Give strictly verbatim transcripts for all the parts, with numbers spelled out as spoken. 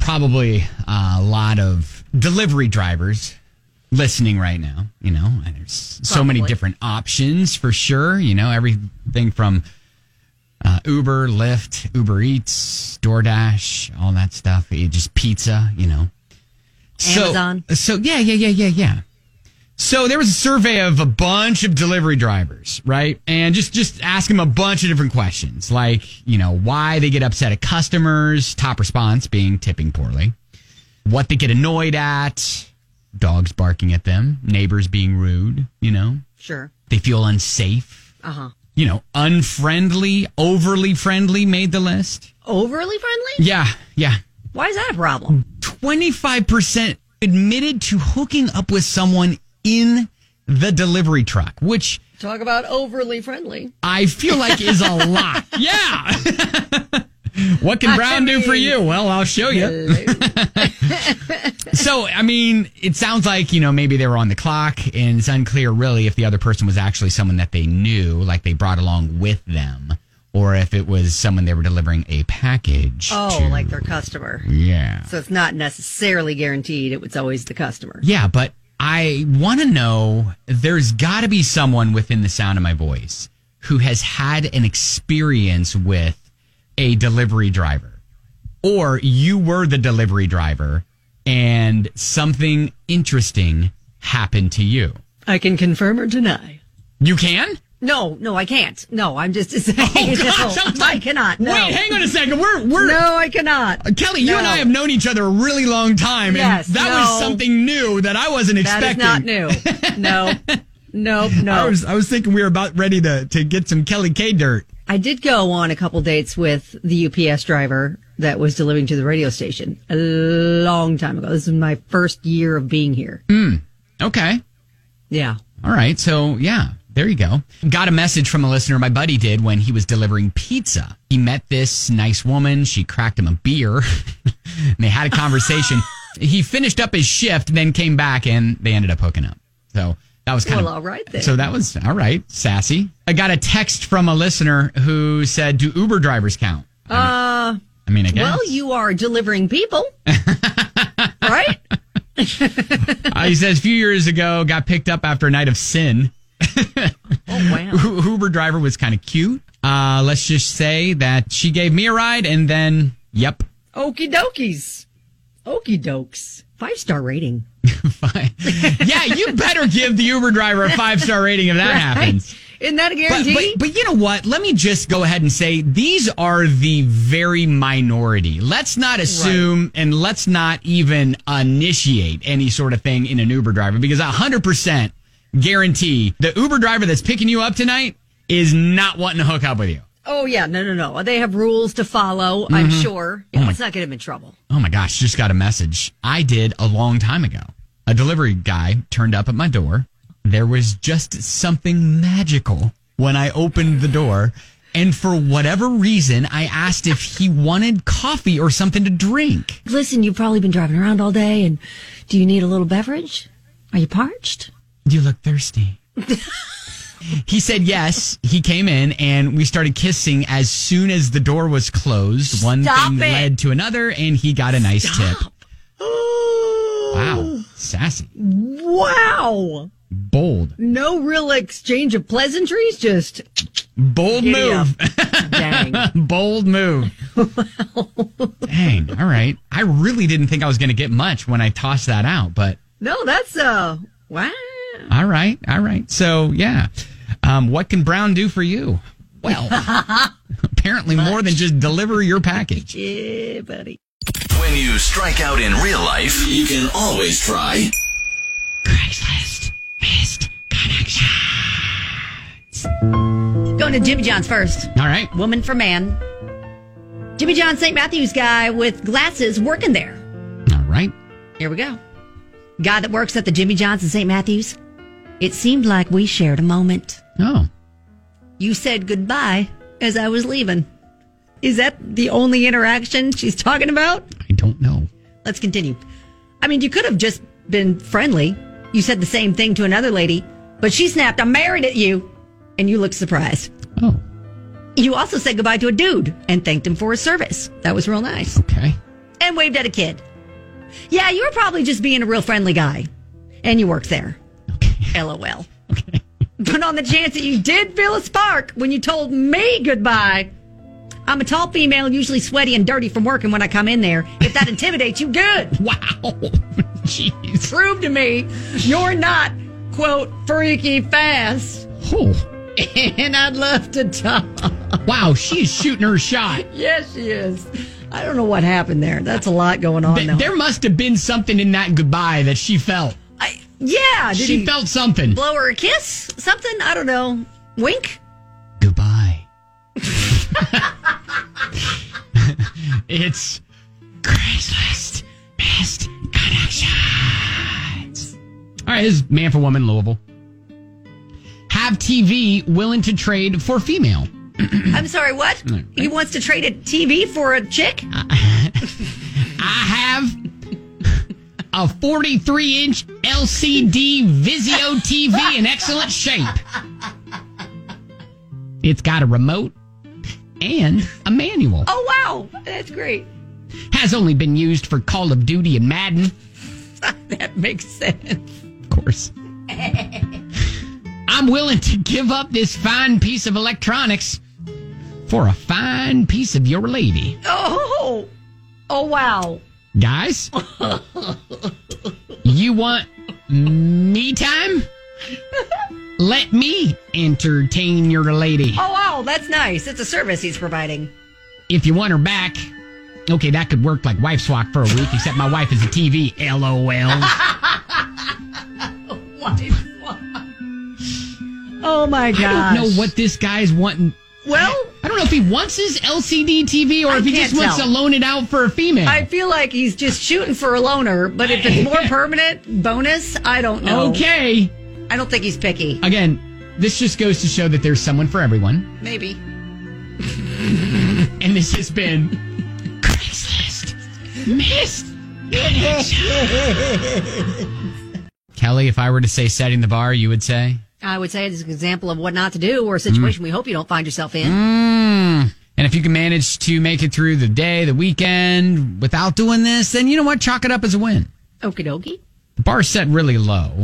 probably a lot of delivery drivers listening right now. You know, and there's so Probably. many different options for sure. You know, everything from uh, Uber, Lyft, Uber Eats, DoorDash, all that stuff. Just pizza, you know. Amazon. So, so yeah, yeah, yeah, yeah, yeah. So there was a survey of a bunch of delivery drivers, right? And just, just ask them a bunch of different questions, like, you know, why they get upset at customers, top response being tipping poorly, what they get annoyed at, dogs barking at them, neighbors being rude, you know. Sure. They feel unsafe. Uh-huh. You know, unfriendly, overly friendly made the list. Overly friendly? Yeah, yeah. Why is that a problem? twenty-five percent admitted to hooking up with someone in the delivery truck, which Talk about overly friendly. I feel like is a lot. Yeah. What can Brown do for you? Well, I'll show you. So, I mean, it sounds like, you know, maybe they were on the clock, and it's unclear really if the other person was actually someone that they knew, like they brought along with them, or if it was someone they were delivering a package Oh, to. like their customer. Yeah. So it's not necessarily guaranteed. It was always the customer. Yeah, but I want to know, there's got to be someone within the sound of my voice who has had an experience with a delivery driver, or you were the delivery driver and something interesting happened to you. I can confirm or deny. You can? No, no, I can't. No, I'm just saying. Oh, gosh, no, I'm I like, cannot. No. Wait, hang on a second. We're we're No, I cannot. Kelly, you No. and I have known each other a really long time, Yes, and that no. was something new that I wasn't That is expecting. not new. No, nope, no. I was I was thinking we were about ready to to get some Kelly K dirt. I did go on a couple dates with the U P S driver that was delivering to the radio station a long time ago. This is my first year of being here. Mm, okay. Yeah. All right. So, yeah, there you go. Got a message from a listener my buddy did when he was delivering pizza. He met this nice woman. She cracked him a beer. And they had a conversation. He finished up his shift, then came back, and they ended up hooking up. So that was kind Well, of... all right then. So that was, all right, sassy. I got a text from a listener who said, do Uber drivers count? Uh, I mean, I guess. well, you are delivering people, right? Uh, he says, a few years ago, got picked up after a night of sin. Oh, wow. Uber driver was kind of cute. Uh, let's just say that she gave me a ride, and then, yep. Okie dokies. Okie dokes. Five star rating. Fine. Yeah, you better give the Uber driver a five-star rating if that Right? happens. Isn't that a But, guarantee? but, but you know what? Let me just go ahead and say these are the very minority. Let's not assume and let's not even initiate any sort of thing in an Uber driver, because I one hundred percent guarantee the Uber driver that's picking you up tonight is not wanting to hook up with you. Oh, yeah. No, no, no. They have rules to follow, I'm sure. Yeah, Oh, my- let's not get him in trouble. Oh my gosh, just got a message I did a long time ago. A delivery guy turned up at my door. There was just something magical when I opened the door. And for whatever reason, I asked if he wanted coffee or something to drink. Listen, you've probably been driving around all day, and do you need a little beverage? Are you parched? You look thirsty. He said yes. He came in and we started kissing as soon as the door was closed. One Stop thing it. led to another, and he got a nice tip. Wow. Sassy. Wow. Bold. No real exchange of pleasantries, just Bold Giddy move. dang. Bold move. Dang. All right. I really didn't think I was going to get much when I tossed that out, but No, that's, uh, wow. all right. All right. So, yeah. Um, what can Brown do for you? Well, apparently more than just deliver your package. Yeah, buddy. When you strike out in real life, you can always try Craigslist missed connections. Going to Jimmy John's first. All right. Woman for man. Jimmy John Saint Matthews guy with glasses working there. All right. Here we go. Guy that works at the Jimmy John's in Saint Matthews. It seemed like we shared a moment. Oh. You said goodbye as I was leaving. Is that the only interaction she's talking about? I don't know. Let's continue. I mean, you could have just been friendly. You said the same thing to another lady, but she snapped, I'm married at you. And you looked surprised. Oh. You also said goodbye to a dude and thanked him for his service. That was real nice. Okay. and waved at a kid. Yeah, you were probably just being a real friendly guy. And you worked there. Okay. LOL. Okay. But on the chance that you did feel a spark when you told me goodbye, I'm a tall female, usually sweaty and dirty from work, and when I come in there, if that intimidates you, good. Wow. Jeez. Prove to me you're not, quote, freaky fast. Oh. And I'd love to talk. Wow, she's shooting her shot. Yes, she is. I don't know what happened there. That's a lot going on, Th- though. There must have been something in that goodbye that she felt. I, yeah. Did She he felt something. blow her a kiss? Something? I don't know. Wink? Goodbye. It's Craigslist Best Connections. All right, this is man for woman, Louisville. Have T V willing to trade for female. I'm sorry, what? He wants to trade a T V for a chick? I have a forty-three inch L C D Vizio T V in excellent shape. It's got a remote and a manual. Oh, wow. That's great. Has only been used for Call of Duty and Madden. That makes sense. Of course. I'm willing to give up this fine piece of electronics for a fine piece of your lady. Oh, oh, wow. Guys, you want me time? Let me entertain your lady. Oh, wow. That's nice. It's a service he's providing. If you want her back, okay, that could work like wife swap for a week, except my wife is a T V. LOL. Wife swap. Oh, my gosh. I don't know what this guy's wanting. Well, I don't know if he wants his L C D T V or I if he can't just wants tell. to loan it out for a female. I feel like he's just shooting for a loner, but if it's more permanent, bonus, I don't know. Okay. I don't think he's picky. Again, this just goes to show that there's someone for everyone. Maybe. And this has been Craigslist Missed Kelly, if I were to say setting the bar, you would say? I would say it's an example of what not to do or a situation mm. we hope you don't find yourself in. Mm. And if you can manage to make it through the day, the weekend, without doing this, then you know what? Chalk it up as a win. Okie dokie. The bar's set really low.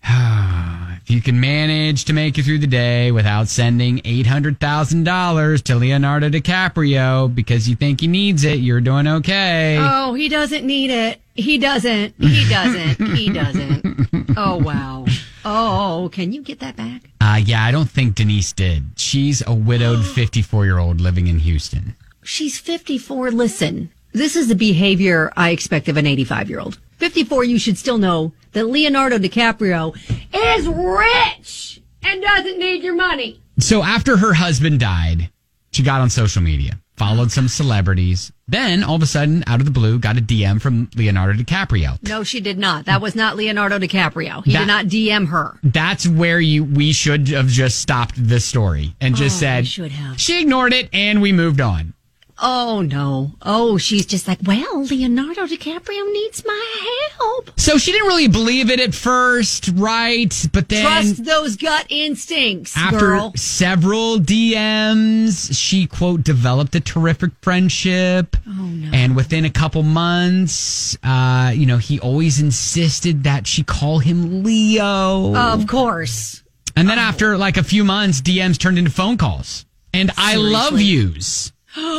If you can manage to make it through the day without sending eight hundred thousand dollars to Leonardo DiCaprio because you think he needs it, you're doing okay. Oh, he doesn't need it. He doesn't. He doesn't. He doesn't. Oh, wow. Oh, can you get that back? Uh, yeah, I don't think Denise did. She's a widowed fifty-four-year-old living in Houston. She's fifty-four. Listen, this is the behavior I expect of an eighty-five-year-old. fifty-four, you should still know that Leonardo DiCaprio is rich and doesn't need your money. So after her husband died, she got on social media, followed some celebrities, then all of a sudden, out of the blue, got a D M from Leonardo DiCaprio. No, she did not. That was not Leonardo DiCaprio. He that, did not D M her. That's where you we should have just stopped the story and just oh, said, should have. She ignored it and we moved on. Oh, no. Oh, she's just like, well, Leonardo DiCaprio needs my help. So she didn't really believe it at first, right? But then... Trust those gut instincts, after girl. several D Ms, she, quote, developed a terrific friendship. Oh, no. And within a couple months, uh, you know, he always insisted that she call him Leo. Of course. And then oh. after, like, a few months, D Ms turned into phone calls. And Seriously? I love yous.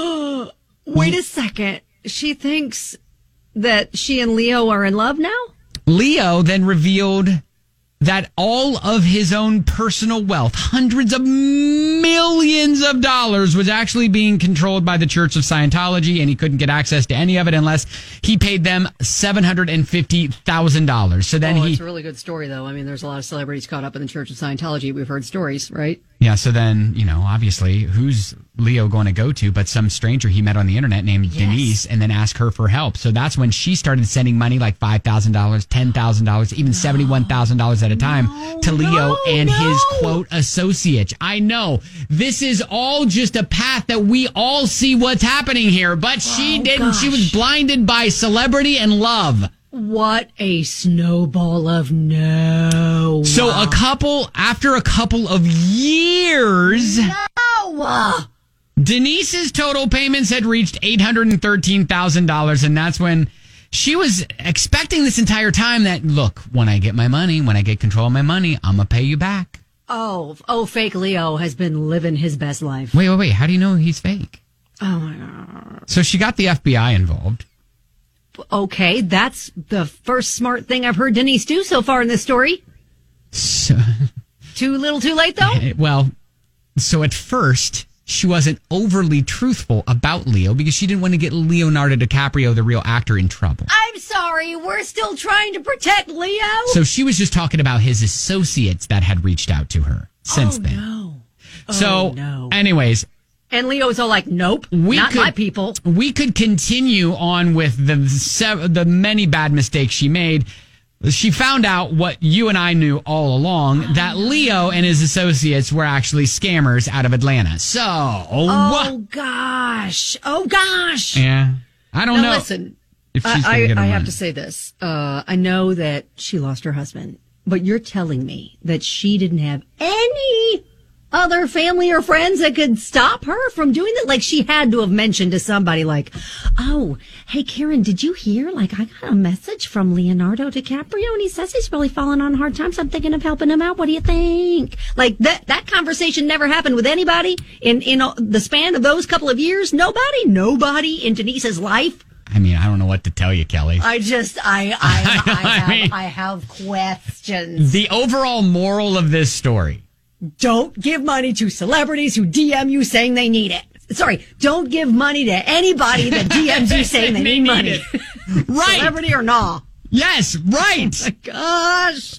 Wait a second. She thinks that she and Leo are in love now? Leo then revealed that all of his own personal wealth, hundreds of millions of dollars, was actually being controlled by the Church of Scientology, and he couldn't get access to any of it unless he paid them seven hundred fifty thousand dollars. So then oh, he... it's a really good story, though. I mean, there's a lot of celebrities caught up in the Church of Scientology. We've heard stories, right? Yeah, so then, you know, obviously, who's Leo going to go to but some stranger he met on the internet named yes. Denise, and then ask her for help. So that's when she started sending money like five thousand dollars, ten thousand dollars, even no. seventy-one thousand dollars at a time no, to Leo no, and no. his, quote, associates. I know, this is all just a path that we all see what's happening here, but she oh, didn't. Gosh. She was blinded by celebrity and love. What a snowball of no. So a couple, after a couple of years... No! Denise's total payments had reached eight hundred thirteen thousand dollars, and that's when she was expecting this entire time that, look, when I get my money, when I get control of my money, I'm going to pay you back. Oh, oh, fake Leo has been living his best life. Wait, wait, wait. How do you know he's fake? Oh, my God. So she got the F B I involved. Okay, that's the first smart thing I've heard Denise do so far in this story. So, Too little, too late, though? well, so at first, she wasn't overly truthful about Leo because she didn't want to get Leonardo DiCaprio, the real actor, in trouble. I'm sorry, we're still trying to protect Leo? So she was just talking about his associates that had reached out to her since oh, then. No. Oh, so, no. anyways. And Leo's all like, nope, we not could, my people. We could continue on with the sev- the many bad mistakes she made. She found out what you and I knew all along, that Leo and his associates were actually scammers out of Atlanta. So, oh gosh, oh gosh. Yeah, I don't now, know. Listen, if she's I, get I, I money. have to say this. Uh, I know that she lost her husband, but you're telling me that she didn't have any other family or friends that could stop her from doing that? Like, she had to have mentioned to somebody like, oh, hey, Karen, did you hear? Like, I got a message from Leonardo DiCaprio and he says he's really falling on hard times. I'm thinking of helping him out. What do you think? Like, that, that conversation never happened with anybody in, in the span of those couple of years. Nobody, nobody in Denise's life. I mean, I don't know what to tell you, Kelly. I just, I, I, I, I have, mean- I have questions. The overall moral of this story. Don't give money to celebrities who D M you saying they need it. Sorry, don't give money to anybody that D Ms you saying they, They need need money. it. Right. Celebrity or not. Yes, right. Oh my gosh.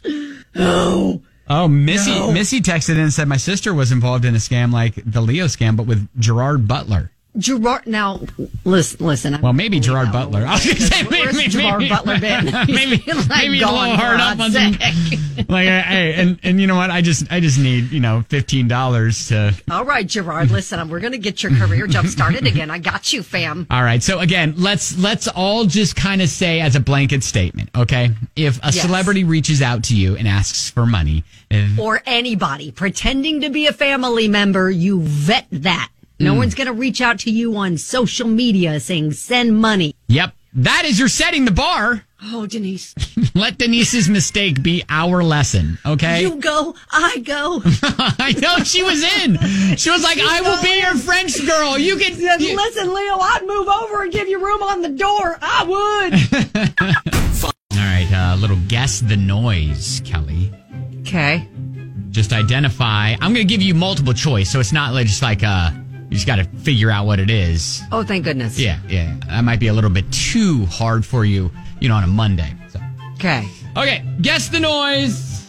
Oh. Oh, Missy No. Missy texted in and said my sister was involved in a scam like the Leo scam, but with Gerard Butler. Gerard, now, listen, listen. Well, maybe Gerard Butler. I was going to say, maybe, Where's maybe, Gerard maybe, Butler been? maybe, He's been, like, maybe a gone little for hard up on God's some. sake. Like, hey, and and you know what? I just I just need you know fifteen dollars to. All right, Gerard, listen, we're going to get your career jump started again. I got you, fam. All right. So again, let's let's all just kind of say as a blanket statement, okay? If a Yes. celebrity reaches out to you and asks for money, if- Or anybody pretending to be a family member, you vet that. No Mm. one's going to reach out to you on social media saying, send money. yep, that is you're setting the bar. Oh, Denise. Let Denise's mistake be our lesson, okay? You go, I go. I know she was in. She was like, "I will be your French girl. You can." you- Listen, Leo, I'd move over and give you room on the door. I would. All right, uh, little guess the noise, Kelly. Okay. Just identify. I'm going to give you multiple choice, so it's not like just like uh, you just got to figure out what it is. Oh, thank goodness. Yeah, yeah. That might be a little bit too hard for you, you know, on a Monday. So. Okay. Okay, guess the noise.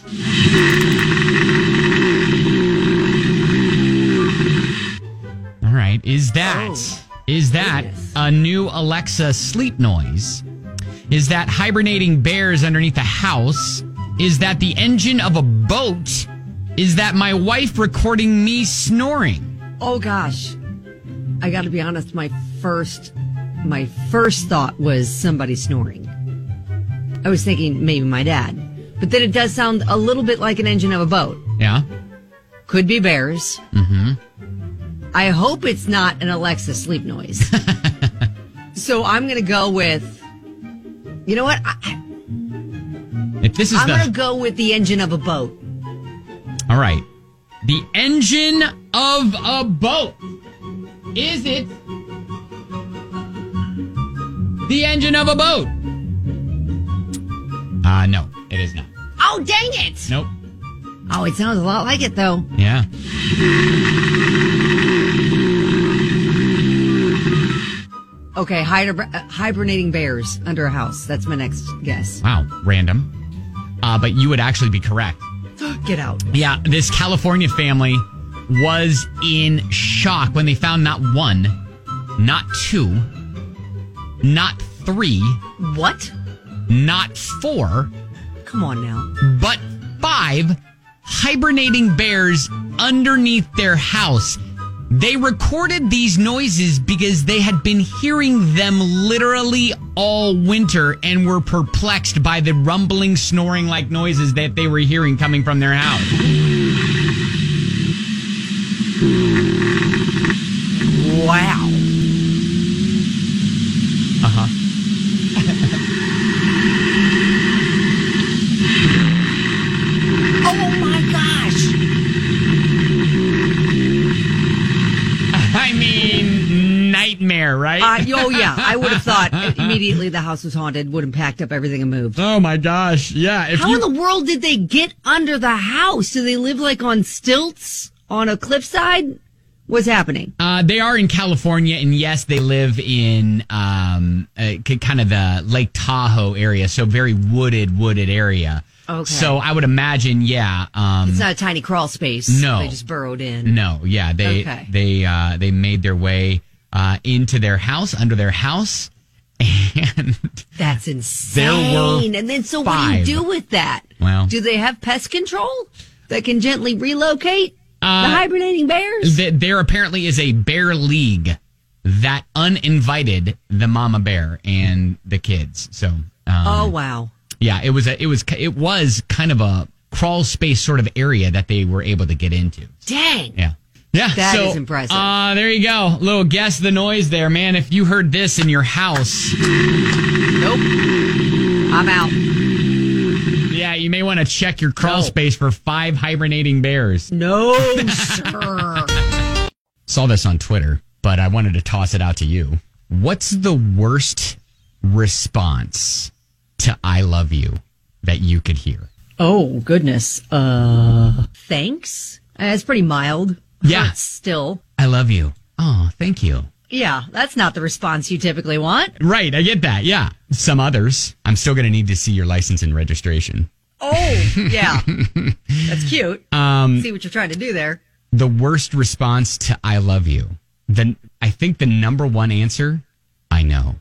All right, is that Oh, is that goodness. a new Alexa sleep noise? Is that hibernating bears underneath a house? Is that the engine of a boat? Is that my wife recording me snoring? Oh, gosh. I got to be honest. My first, my first thought was somebody snoring. I was thinking maybe my dad. But then it does sound a little bit like an engine of a boat. Yeah. Could be bears. Mm-hmm. I hope it's not an Alexa sleep noise. So I'm going to go with, you know what? I, If this is I'm the going to go with the engine of a boat. all right, the engine of a boat. Is it the engine of a boat? Uh no, it is not. Oh, dang it. Nope. Oh, it sounds a lot like it, though. Yeah. Okay, hiber- uh, hibernating bears under a house. That's my next guess. Wow, random. Uh, but you would actually be correct. Get out. Yeah, this California family was in shock when they found not one, not two, not three, What? not four, Come on now. but five hibernating bears underneath their house. They recorded these noises because they had been hearing them literally all winter and were perplexed by the rumbling, snoring like noises that they were hearing coming from their house. right? Uh, oh, yeah. I would have thought immediately the house was haunted, would have packed up everything and moved. Oh, my gosh. Yeah. If How you, in the world did they get under the house? Do they live like on stilts on a cliffside? What's happening? Uh, they are in California, and yes, they live in um, uh, k- kind of the Lake Tahoe area, so very wooded, wooded area. Okay. So I would imagine, yeah. Um, It's not a tiny crawl space. No. They just burrowed in. No, yeah, they Okay. they uh, they made their way uh, into their house, under their house, and That's insane. were and then, so what five. do you do with that? Well- do they have pest control that can gently relocate Uh, the hibernating bears? th- there apparently is a bear league that uninvited the mama bear and the kids. So, um, oh, wow. yeah, it was a, it was it was kind of a crawl space sort of area that they were able to get into. Dang. Yeah. Yeah, That so, is impressive. Uh, there you go. Little guess the noise there, man. If you heard this in your house, Nope. I'm out. yeah, you may want to check your crawl No. space for five hibernating bears. No, sir. Saw this on Twitter, but I wanted to toss it out to you. What's the worst response to I love you that you could hear? Oh, goodness. Uh, thanks? Uh, It's pretty mild. Yeah. Hurts still. I love you. Oh, thank you. Yeah, that's not the response you typically want. Right, I get that. Yeah. Some others. I'm still going to need to see your license and registration. Oh, yeah. That's cute. Um, See what you're trying to do there. the worst response to I love you. Then I think the number one answer, I know.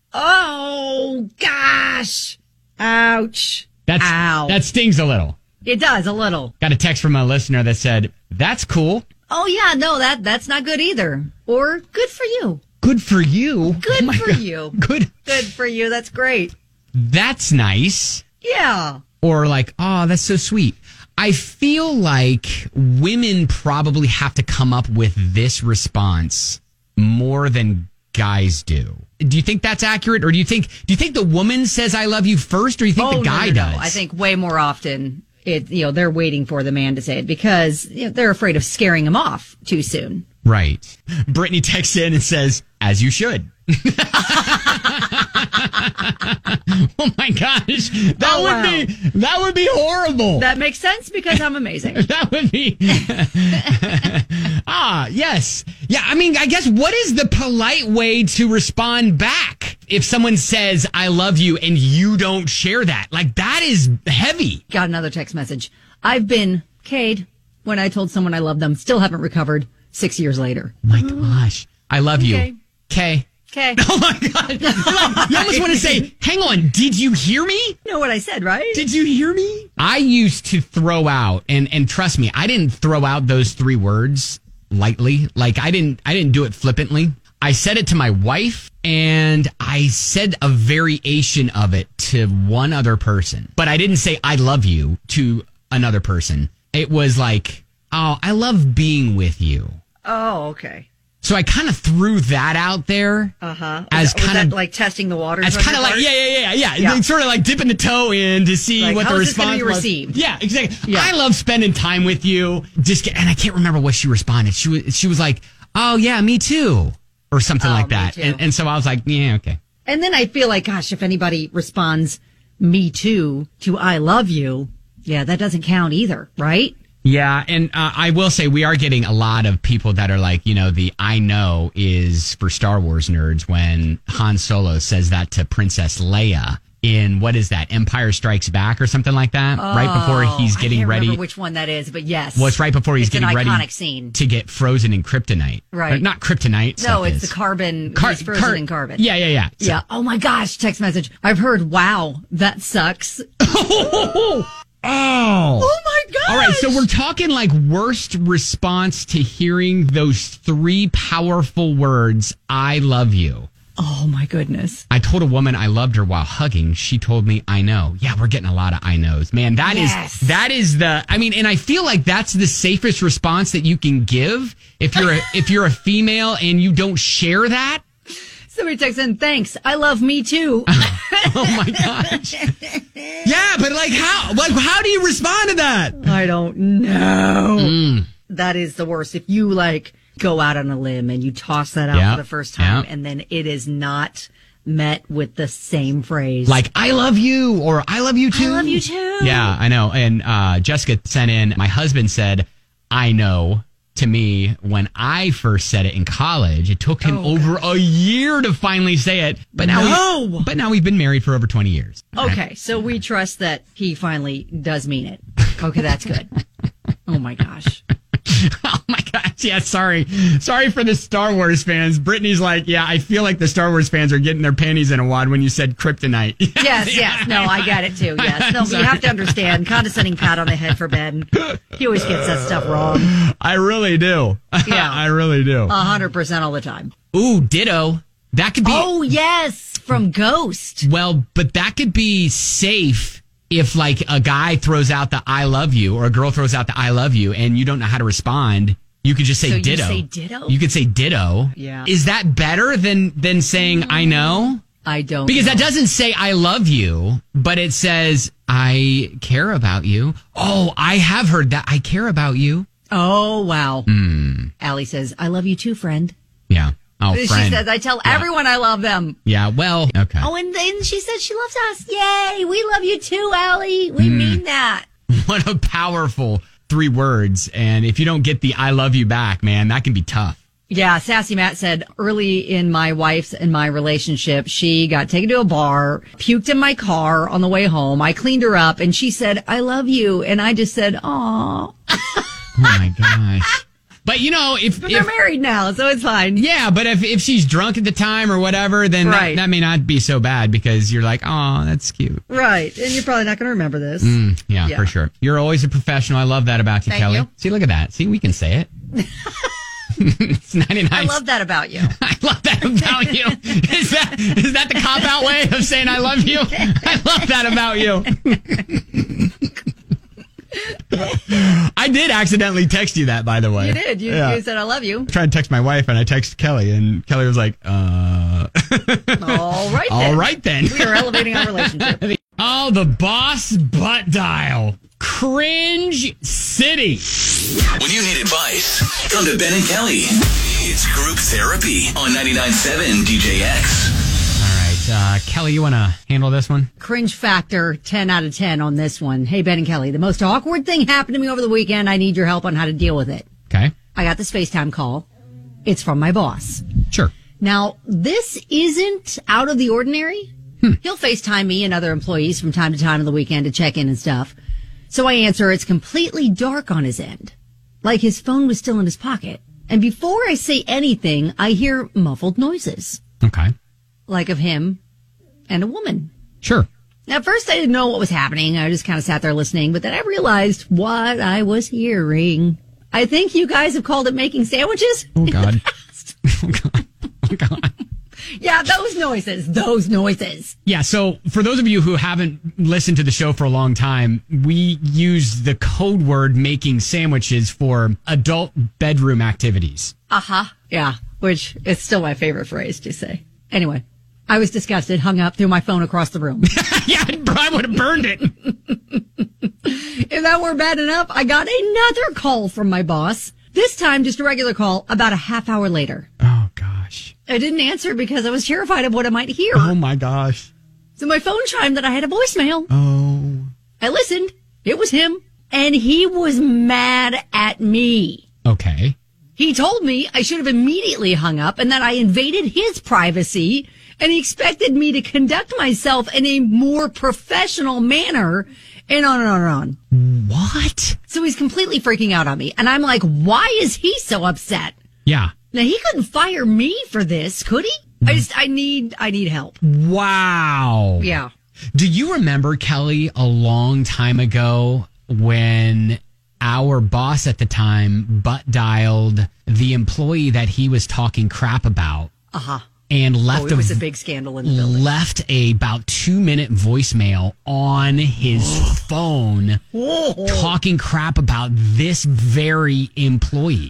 Oh, gosh. Ouch. That's Ow. that stings a little. It does, a little. Got a text from a listener that said, "That's cool. Oh, yeah, no, that that's not good either. Or good for you. Good for you. Good Oh my for God. you. Good. Good for you. That's great. That's nice." Yeah. Or like, "Oh, that's so sweet." I feel like women probably have to come up with this response more than guys do. Do you think that's accurate, or do you think do you think the woman says "I love you" first, or do you think Oh, the guy no, no, no. does? I think way more often it you know they're waiting for the man to say it because you know, they're afraid of scaring him off too soon. Right. Brittany texts in and says, "As you should." Oh my gosh, that Oh, would wow. be that would be horrible. That makes sense because I'm amazing. That would be. Ah, yes. Yeah, I mean, I guess what is the polite way to respond back if someone says, "I love you," and you don't share that? Like, that is heavy. Got another text message. I've been Cade when I told someone I love them. Still haven't recovered six years later. My gosh. I love Okay. you. Kay. Okay. Oh my God. You almost want to say, "Hang on, did you hear me? You know what I said, right? Did you hear me?" I used to throw out, and, and trust me, I didn't throw out those three words lightly. Like, I didn't, I didn't do it flippantly. I said it to my wife, and I said a variation of it to one other person, but I didn't say "I love you" to another person. It was like, "Oh, I love being with you." Oh, okay. So I kind of threw that out there Uh huh. as was kind that of like testing the waters. as on kind of your like part? yeah yeah yeah yeah, Yeah. Like, sort of like dipping the toe in to see Like, what how the is this gonna response be was. received? Yeah, exactly. Yeah. I love spending time with you. Just get, and I can't remember what she responded. She was she was like, "Oh yeah, me too," or something Oh, like me that. too. And, and so I was like, "Yeah, okay." And then I feel like, gosh, if anybody responds "me too" to "I love you," yeah, that doesn't count either, right? Yeah, and uh, I will say we are getting a lot of people that are like, you know, the "I know" is for Star Wars nerds when Han Solo says that to Princess Leia in, what is that, Empire Strikes Back or something like that? right before he's Oh, getting I can't ready. remember which one that is, but yes. Well, it's right before he's It's an getting ready iconic scene. to get frozen in kryptonite. Right. Or not kryptonite. No, stuff it's is. the carbon. Car- he's frozen car- in carbon. Yeah, yeah, yeah. So- Yeah. Oh my gosh. Text message. I've heard. Wow, that sucks. Oh. Oh my gosh. All right, so we're talking like worst response to hearing those three powerful words, "I love you." Oh my goodness. I told a woman I loved her while hugging. She told me, "I know." Yeah, we're getting a lot of "I knows." Man, that is Yes. that is the I mean, and I feel like that's the safest response that you can give if you're a, if you're a female and you don't share that. Somebody texts in, thanks. I love me too. Oh my gosh. Yeah, but like how like how do you respond to that? I don't know. Mm. That is the worst. If you like go out on a limb and you toss that out Yeah. for the first time, Yeah. and then it is not met with the same phrase. Like, I love you, or I love you too. I love you too. Yeah, I know. And uh, Jessica sent in, my husband said, I know, to me when I first said it in college. It took him Oh, over a year to finally say it. But now, No. we, but now we've been married for over twenty years. Okay, so we trust that he finally does mean it. Okay, that's good. Oh my gosh. Oh my gosh. Yeah, sorry. Sorry for the Star Wars fans. Brittany's like, yeah, I feel like the Star Wars fans are getting their panties in a wad when you said kryptonite. Yes, yes. No, I get it too. Yes. No, but you have to understand, condescending pat on the head for Ben. He always gets that stuff wrong. I really do. Yeah. I really do. A hundred percent all the time. Ooh, ditto. That could be. Oh, yes. From Ghost. Well, but that could be safe if, like, a guy throws out the I love you or a girl throws out the I love you and you don't know how to respond. You could just say So you ditto. say ditto? You could say ditto. Yeah. Is that better than, than saying I know? I don't Because know. that doesn't say I love you, but it says I care about you. Oh, I have heard that. I care about you. Oh, wow. Mm. Allie says, I love you too, friend. Yeah. Oh, She friend. says, I tell Yeah. everyone I love them. Yeah, well, okay. Oh, and then she says she loves us. Yay. We love you too, Allie. We Hmm. mean that. What a powerful three words. And if you don't get the I love you back, man, that can be tough. Yeah, Sassy Matt said early in my wife's and my relationship, she got taken to a bar, puked in my car on the way home. I cleaned her up and she said, I love you. And I just said, aw. Oh my gosh. But you know, if, But if they're married now, so it's fine. yeah, but if, if she's drunk at the time or whatever, then Right. that, that may not be so bad because you're like, oh, that's cute. Right. And you're probably not going to remember this. Mm, yeah, Yeah. for sure. You're always a professional. I love that about you, Thank Kelly. you. See, look at that. See, we can say it. It's ninety-nine. I love that about you. I love that about you. Is that is that the cop out way of saying I love you? I love that about you. I did accidentally text you that, by the way. You did. You, Yeah. you said, I love you. I tried to text my wife and I texted Kelly and Kelly was like, uh. All right then. All right then. We are elevating our relationship. Oh, the boss butt dial. Cringe City. When you need advice, come to Ben and Kelly. It's group therapy on ninety-nine point seven D J X. All right. Uh, Kelly, you want to handle this one? Cringe factor, ten out of ten on this one. Hey, Ben and Kelly, the most awkward thing happened to me over the weekend. I need your help on how to deal with it. Okay. I got this FaceTime call. It's from my boss. Sure. Now, this isn't out of the ordinary. Hmm. He'll FaceTime me and other employees from time to time on the weekend to check in and stuff. So I answer, it's completely dark on his end. Like his phone was still in his pocket. And before I say anything, I hear muffled noises. Okay. Like of him and a woman. Sure. At first, I didn't know what was happening. I just kind of sat there listening, but then I realized what I was hearing. I think you guys have called it making sandwiches. Oh, God. Oh, God. Oh, God. Yeah, those noises, those noises. Yeah, so for those of you who haven't listened to the show for a long time, we use the code word making sandwiches for adult bedroom activities. Uh-huh. Yeah, which is still my favorite phrase to say. Anyway, I was disgusted, hung up, threw my phone across the room. Yeah, I would have burned it. If that were bad enough, I got another call from my boss. This time, just a regular call, about a half hour later. Oh, gosh. I didn't answer because I was terrified of what I might hear. Oh, my gosh. So my phone chimed that I had a voicemail. Oh. I listened. It was him. And he was mad at me. Okay. He told me I should have immediately hung up and that I invaded his privacy, and he expected me to conduct myself in a more professional manner, and on and on and on. What? So he's completely freaking out on me. And I'm like, why is he so upset? Yeah. Now, he couldn't fire me for this, could he? I just, I need, I need help. Wow. Yeah. Do you remember, Kelly, a long time ago when our boss at the time butt dialed the employee that he was talking crap about Uh-huh. and Oh, left it was a, a big scandal in the building. left a about two minute voicemail on his phone Whoa. talking crap about this very employee?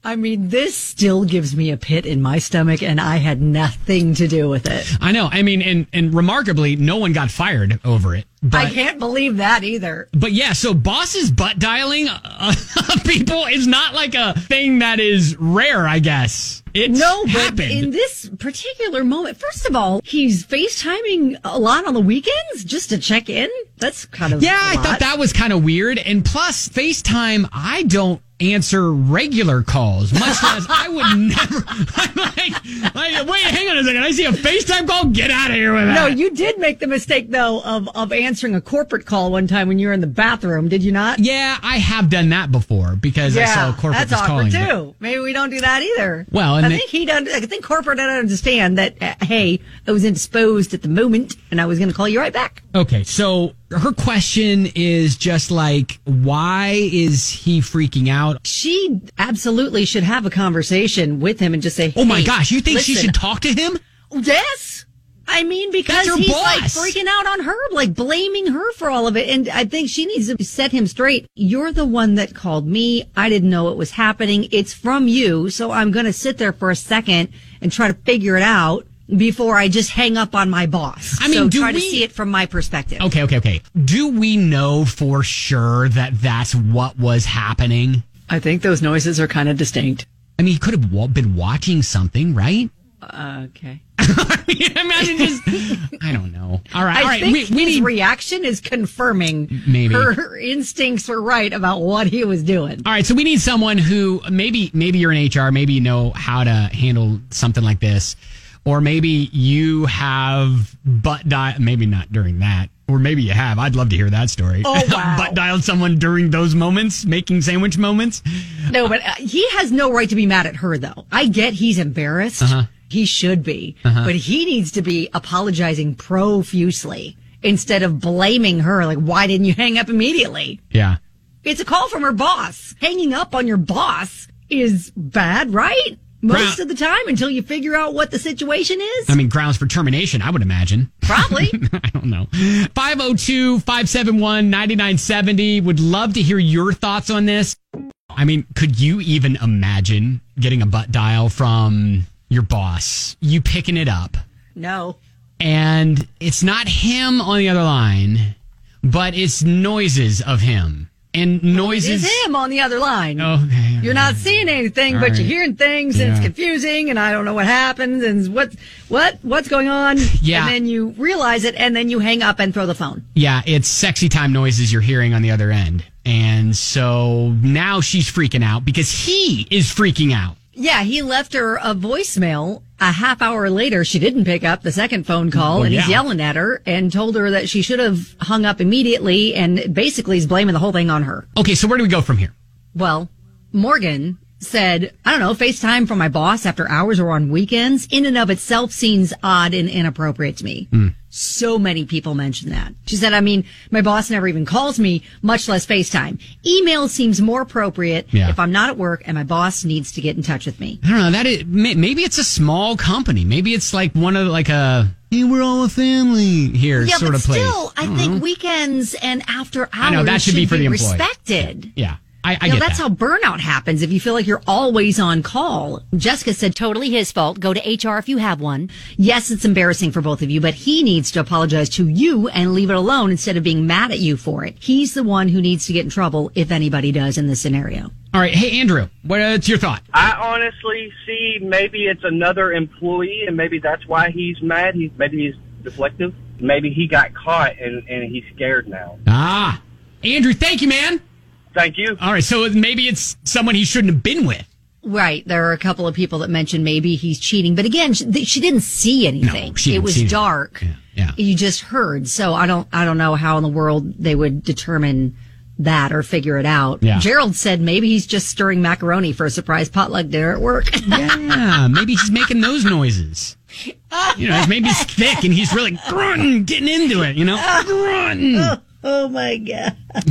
I mean, this still gives me a pit in my stomach, and I had nothing to do with it. I know. I mean, and, and remarkably, no one got fired over it. But, I can't believe that either. But yeah, so bosses butt dialing uh, people is not like a thing that is rare, I guess. It's no, but happened. in this particular moment, first of all, he's FaceTiming a lot on the weekends just to check in. That's kind of Yeah, a I lot. thought that was kind of weird. And plus, FaceTime, I don't answer regular calls, much less I would never. I'm like, like, wait, hang on a second. I see a FaceTime call. Get out of here with that. No, you did make the mistake, though, of, of answering a corporate call one time when you were in the bathroom, did you not? Yeah, I have done that before because I saw corporate that's was awkward, calling. too. Maybe we don't do that either. Well, and I they- think he doesn't, I think corporate doesn't understand that, uh, hey, I was indisposed at the moment, and I was going to call you right back. Okay, so her question is just like, why is he freaking out? She absolutely should have a conversation with him and just say, Oh my hey, gosh, you think she listen, should talk to him? Yes. I mean, because That's her he's boss. like freaking out on her, like blaming her for all of it. And I think she needs to set him straight. You're the one that called me. I didn't know it was happening. It's from you. So I'm going to sit there for a second and try to figure it out before I just hang up on my boss. I mean, so do try we- to see it from my perspective. Okay, okay, okay. Do we know for sure that that's what was happening? I think those noises are kind of distinct. I mean, he could have wa- been watching something, right? Uh, okay. I mean, imagine just, I don't know. All right, I all right. think We, we his need, reaction is confirming Maybe. her instincts were right about what he was doing. all right, so we need someone who maybe, maybe you're in H R, maybe you know how to handle something like this, or maybe you have butt dial, maybe not during that, or maybe you have. I'd love to hear that story. Oh, wow. Butt dialed someone during those moments, making sandwich moments. No, but uh, he has no right to be mad at her, though. I get he's embarrassed. Uh-huh. He should be. But he needs to be apologizing profusely instead of blaming her. Like, why didn't you hang up immediately? Yeah. It's a call from her boss. Hanging up on your boss is bad, right? Most Brown- of the time until you figure out what the situation is. I mean, grounds for termination, I would imagine. Probably. I don't know. five oh two, five seven one, nine nine seven oh. Would love to hear your thoughts on this. I mean, could you even imagine getting a butt dial from your boss? You picking it up, No. and it's not him on the other line, but it's noises of him. And noises. It's him on the other line. Okay. You're not seeing anything, All but right. you're hearing things, and Yeah. it's confusing, and I don't know what happens, and what, what, what's going on. Yeah. And then you realize it, and then you hang up and throw the phone. Yeah, it's sexy time noises you're hearing on the other end. And so now she's freaking out because he is freaking out. Yeah, he left her a voicemail. A half hour later, she didn't pick up the second phone call, Well, and he's yeah. yelling at her and told her that she should have hung up immediately, and basically he's blaming the whole thing on her. Okay, so where do we go from here? Well, Morgan said, I don't know, FaceTime from my boss after hours or on weekends in and of itself seems odd and inappropriate to me. Mm. So many people mention that. She said, I mean, my boss never even calls me, much less FaceTime. Email seems more appropriate Yeah. if I'm not at work and my boss needs to get in touch with me. I don't know. That is, may- maybe it's a small company. Maybe it's like one of like a hey, we're all a family here Yeah, sort but of place. still, I, don't think know. weekends and after hours I know, that should be for the employee. respected. Yeah, I, I You know, get that's that. how burnout happens if you feel like you're always on call. Jessica said, totally his fault. Go to H R if you have one. Yes, it's embarrassing for both of you, but he needs to apologize to you and leave it alone instead of being mad at you for it. He's the one who needs to get in trouble if anybody does in this scenario. All right, hey Andrew, what's your thought? I honestly see maybe it's another employee, and maybe that's why he's mad. He's maybe he's deflective. Maybe he got caught, and, and he's scared now. Ah, Andrew, thank you, man. Thank you. All right, so maybe it's someone he shouldn't have been with. Right. There are a couple of people that mentioned maybe he's cheating. But again, she, she didn't see anything. No, she it didn't was see anything. dark. Yeah, yeah. You just heard. So I don't, I don't know how in the world they would determine that or figure it out. Yeah. Gerald said maybe he's just stirring macaroni for a surprise potluck dinner at work. Yeah, maybe he's making those noises. You know, maybe he's thick and he's really grunting, getting into it, you know? Grunting. Oh my God.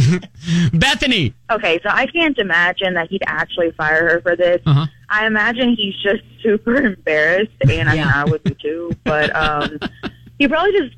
Bethany. Okay, so I can't imagine that he'd actually fire her for this. Uh-huh. I imagine he's just super embarrassed, and I mean, Yeah. I would be too. But um, he probably just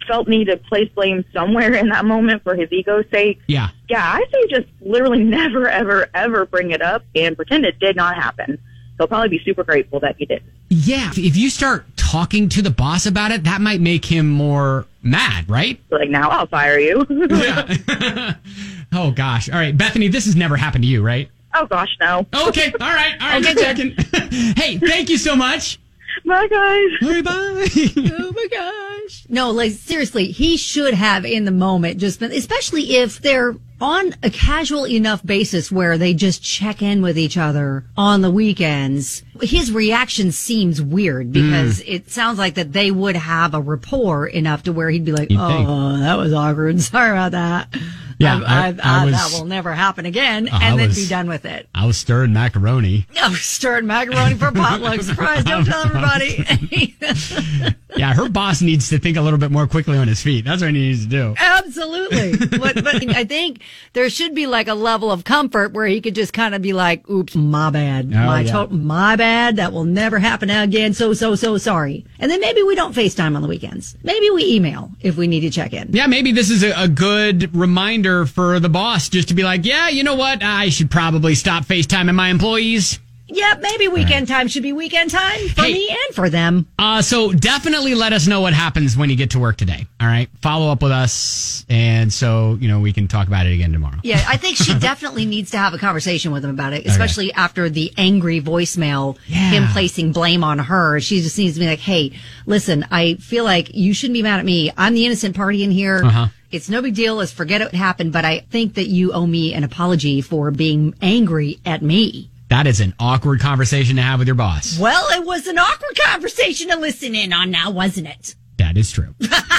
felt me to place blame somewhere in that moment for his ego's sake. Yeah. Yeah, I say just literally never, ever, ever bring it up and pretend it did not happen. He'll probably be super grateful that he did. Yeah. If you start talking to the boss about it, that might make him more mad, right? Like, now I'll fire you. Yeah. Oh, gosh. All right. Bethany, this has never happened to you, right? Oh, gosh, no. Okay. All right. All right. Okay, Just checking. Hey, thank you so much. Bye, guys. All right, bye. Oh my gosh. No, like seriously, he should have in the moment just been, especially if they're on a casual enough basis where they just check in with each other on the weekends. His reaction seems weird because mm. it sounds like that they would have a rapport enough to where he'd be like, You'd oh, think. that was awkward. Sorry about that. Yeah, I, I, I, I was, that will never happen again, uh, and then was, be done with it. I was stirring macaroni. I was stirring macaroni for potluck. Surprise! Don't tell everybody. Yeah, her boss needs to think a little bit more quickly on his feet. That's what he needs to do. Absolutely. But, but I think there should be like a level of comfort where he could just kind of be like, "Oops, my bad, oh, my yeah. to- my bad. That will never happen again. So so so sorry." And then maybe we don't FaceTime on the weekends. Maybe we email if we need to check in. Yeah, maybe this is a, a good reminder for the boss. Just to be like, yeah, you know what? I should probably stop FaceTiming my employees. Yeah, maybe weekend right. time should be weekend time for hey, me and for them. Uh, so definitely let us know what happens when you get to work today. All right. Follow up with us. And so, you know, we can talk about it again tomorrow. Yeah, I think she definitely needs to have a conversation with him about it, especially okay. after the angry voicemail, yeah. him placing blame on her. She just needs to be like, hey, listen, I feel like you shouldn't be mad at me. I'm the innocent party in here. Uh-huh. It's no big deal. Let's forget what happened. But I think that you owe me an apology for being angry at me. That is an awkward conversation to have with your boss. Well, it was an awkward conversation to listen in on now, wasn't it? That is true.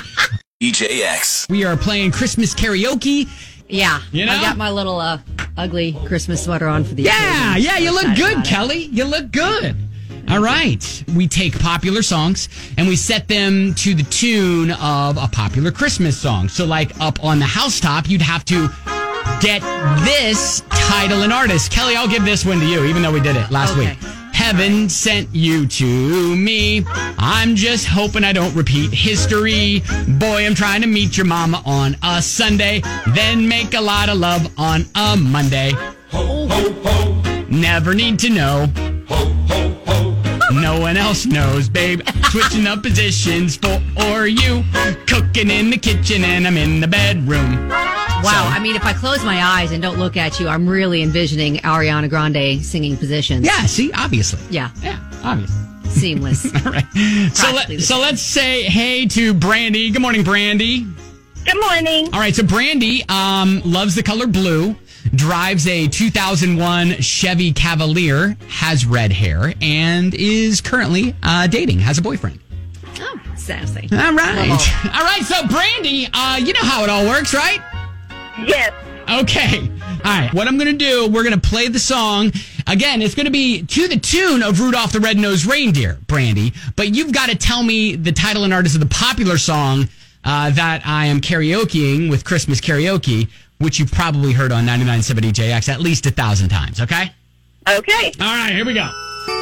E J X. We are playing Christmas karaoke. Yeah. You know? I got my little uh, ugly Christmas sweater on for the Yeah, occasion. yeah, you look good, Kelly. You look good. All right. We take popular songs and we set them to the tune of a popular Christmas song. So like up on the housetop, you'd have to get this title and artist. Kelly, I'll give this one to you, even though we did it last okay. week. Heaven sent you to me. I'm just hoping I don't repeat history. Boy, I'm trying to meet your mama on a Sunday, then make a lot of love on a Monday. Ho, ho, ho. Never need to know. Ho, ho, ho. No one else knows, babe. Switching up positions for you. Cooking in the kitchen and I'm in the bedroom. Wow. So, I mean, if I close my eyes and don't look at you, I'm really envisioning Ariana Grande singing positions. Yeah, see, obviously. Yeah. Yeah, obviously. Seamless. All right. So, let, so let's say hey to Brandy. Good morning, Brandy. Good morning. All right, so Brandy um, loves the color blue, drives a two thousand one Chevy Cavalier, has red hair, and is currently uh, dating, has a boyfriend. Oh, sassy. All right. Uh-oh. All right, so Brandy, uh, you know how it all works, right? Yes. Okay. All right. What I'm going to do, we're going to play the song. Again, it's going to be to the tune of Rudolph the Red-Nosed Reindeer, Brandy. But you've got to tell me the title and artist of the popular song uh, that I am karaokeing with Christmas Karaoke, which you've probably heard on ninety-nine point seven E J X at least a thousand times, okay? Okay. All right, here we go.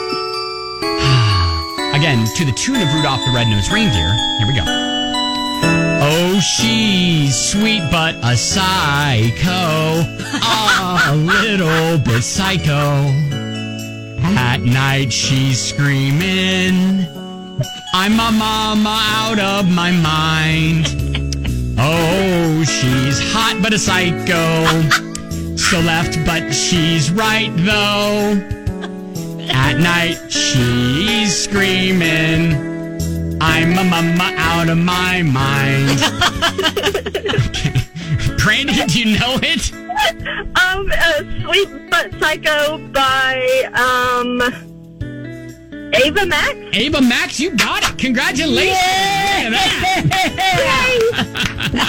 Again, to the tune of Rudolph the Red-Nosed Reindeer. Here we go. Oh, she's sweet but a psycho, a little bit psycho. At night she's screaming, I'm a mama out of my mind. Oh, she's hot but a psycho, so left but she's right though. At night she's screaming, I'm a mama out of my mind. Okay. Brandy, do you know it? Um, uh, Sweet But Psycho by, um, Ava Max? Ava Max, you got it. Congratulations. Yeah. Look at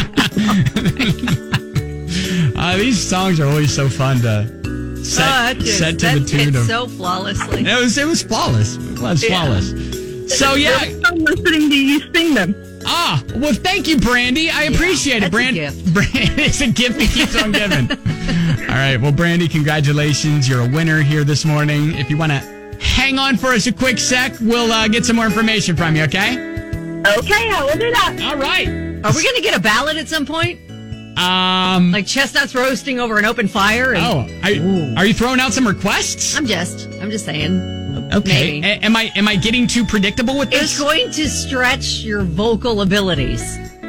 that. uh, these songs are always so fun to set, oh, just, set to that the tune of. so flawlessly. It was, it was flawless. It was flawless. Yeah. So, yeah. I'm listening to you sing them. Ah, well, thank you, Brandy. I yeah, appreciate it, Brandy. It's a gift that keeps on giving. All right. Well, Brandy, congratulations. You're a winner here this morning. If you want to hang on for us a quick sec, we'll uh, get some more information from you, okay? Okay, I will do that. All right. Are we going to get a ballot at some point? Um. Like chestnuts roasting over an open fire? And, oh, I, are you throwing out some requests? I'm just, I'm just saying. Okay. Maybe. A- am I am I getting too predictable with this? It's going to stretch your vocal abilities.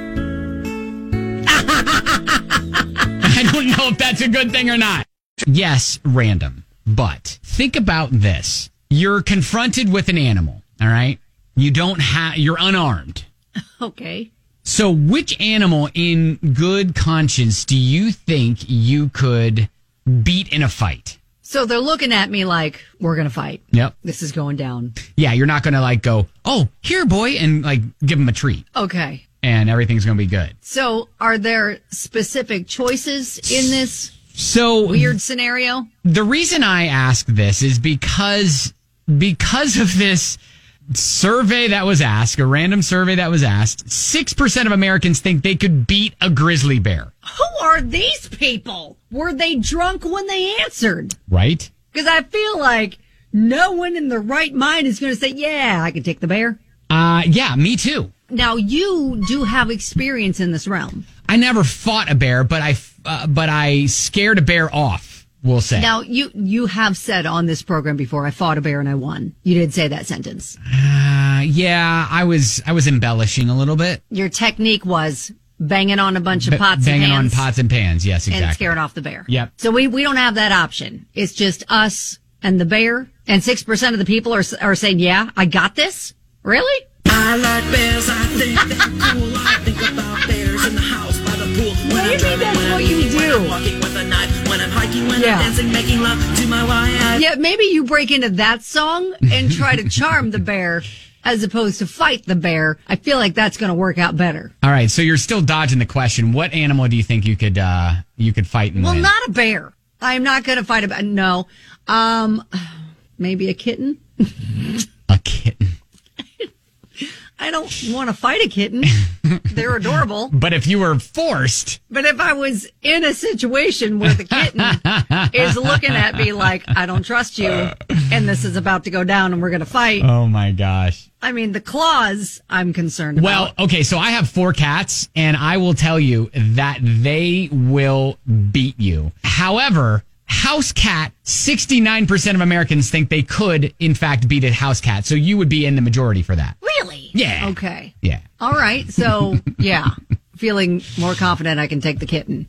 I don't know if that's a good thing or not. Yes, random. But think about this. You're confronted with an animal, all right? You don't have, you're unarmed. Okay. So which animal in good conscience do you think you could beat in a fight? So they're looking at me like, we're going to fight. Yep. This is going down. Yeah, you're not going to like go, oh, here, boy, and like give them a treat. Okay. And everything's going to be good. So are there specific choices in this So weird scenario? The reason I ask this is because because of this survey that was asked, a random survey that was asked, six percent of Americans think they could beat a grizzly bear. Who are these people? Were they drunk when they answered? Right? Because I feel like no one in the right mind is going to say, yeah, I could take the bear. Uh, yeah, me too. Now, you do have experience in this realm. I never fought a bear, but I, uh, but I scared a bear off, we'll say. Now, you, you have said on this program before, I fought a bear and I won. You did say that sentence. Uh, yeah, I was, I was embellishing a little bit. Your technique was banging on a bunch of B- pots banging and pans. on pots and pans, yes, exactly. And scaring off the bear. Yep. So we, we don't have that option. It's just us and the bear. And six percent of the people are, are saying, yeah, I got this. Really? I like bears, I think they're cool. I think about bears in the house by the pool. When Maybe I'm driving, that's when what I'm you eating, when do. I'm walking with a knife, when I'm hiking, when Yeah. I'm dancing, making love to my wife. Yeah, maybe you break into that song and try to charm the bear as opposed to fight the bear. I feel like that's going to work out better. All right, so you're still dodging the question. What animal do you think you could, uh, you could fight and Well, win? not a bear. I'm not going to fight a bear. No. Um, maybe a kitten. A kitten. I don't want to fight a kitten. They're adorable. But if you were forced, But if I was in a situation where the kitten is looking at me like, I don't trust you, and this is about to go down and we're going to fight, oh my gosh. I mean, the claws I'm concerned Well, about. okay, so I have four cats, and I will tell you that they will beat you. However, house cat, sixty-nine percent of Americans think they could, in fact, beat a house cat. So you would be in the majority for that. Really? Yeah. Okay. Yeah. All right. So, yeah, feeling more confident I can take the kitten.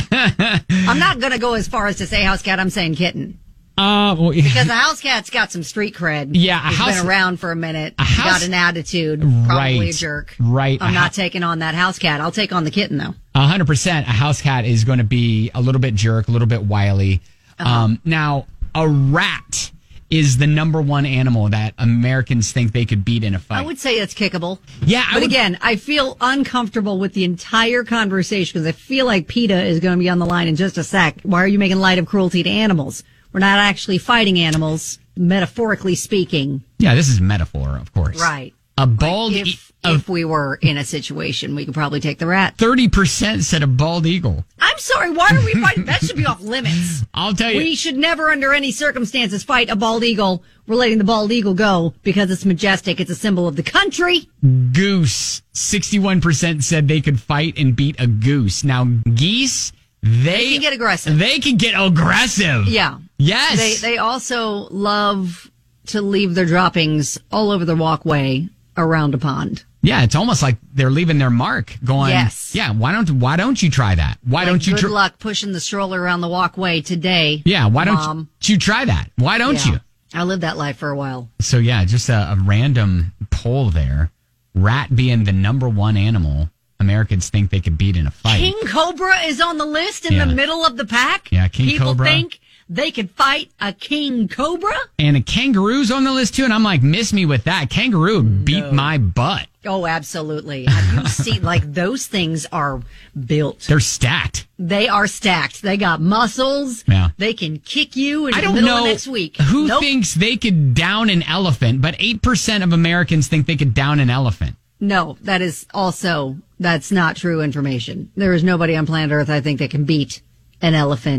I'm not going to go as far as to say house cat. I'm saying kitten. Uh, well, Because the house cat's got some street cred. Yeah, a He's house- been around for a minute. a house- got an attitude. Probably Right. a jerk. Right. I'm A not hou- taking on that house cat. I'll take on the kitten, though. one hundred percent a house cat is going to be a little bit jerk, a little bit wily. Uh-huh. Um, now, a rat is the number one animal that Americans think they could beat in a fight. I would say it's kickable. Yeah, I But would- again, I feel uncomfortable with the entire conversation because I feel like PETA is going to be on the line in just a sec. Why are you making light of cruelty to animals? We're not actually fighting animals, metaphorically speaking. Yeah, this is metaphor, of course. Right. A bald If, e- if we were in a situation, we could probably take the rat. thirty percent said a bald eagle. I'm sorry, why are we fighting? That should be off limits. I'll tell you. We should never, under any circumstances, fight a bald eagle. We're letting the bald eagle go because it's majestic. It's a symbol of the country. Goose. sixty-one percent said they could fight and beat a goose. Now, geese, they, They can get aggressive. They can get aggressive. Yeah. Yes. They they also love to leave their droppings all over the walkway around a pond. Yeah, it's almost like they're leaving their mark going, Yes. yeah, why don't why don't you try that? Why Like, don't you good try luck pushing the stroller around the walkway today. Yeah, why don't Mom. you try that? Why don't Yeah. you? I lived that life for a while. So yeah, just a, a random poll there. Rat being the number one animal Americans think they could beat in a fight. King Cobra is on the list in Yeah. the middle of the pack. Yeah, King People Cobra. think they could fight a king cobra. And a kangaroo's on the list too, and I'm like, miss me with that. Kangaroo would beat my butt. Oh, absolutely. Have you seen, like, those things are built. They're stacked. They are stacked. They got muscles. Yeah. They can kick you in I the don't middle know of next week. who Nope. thinks they could down an elephant, but eight percent of Americans think they could down an elephant. No, that is also, that's not true information. There is nobody on planet Earth I think that can beat an elephant in a fight.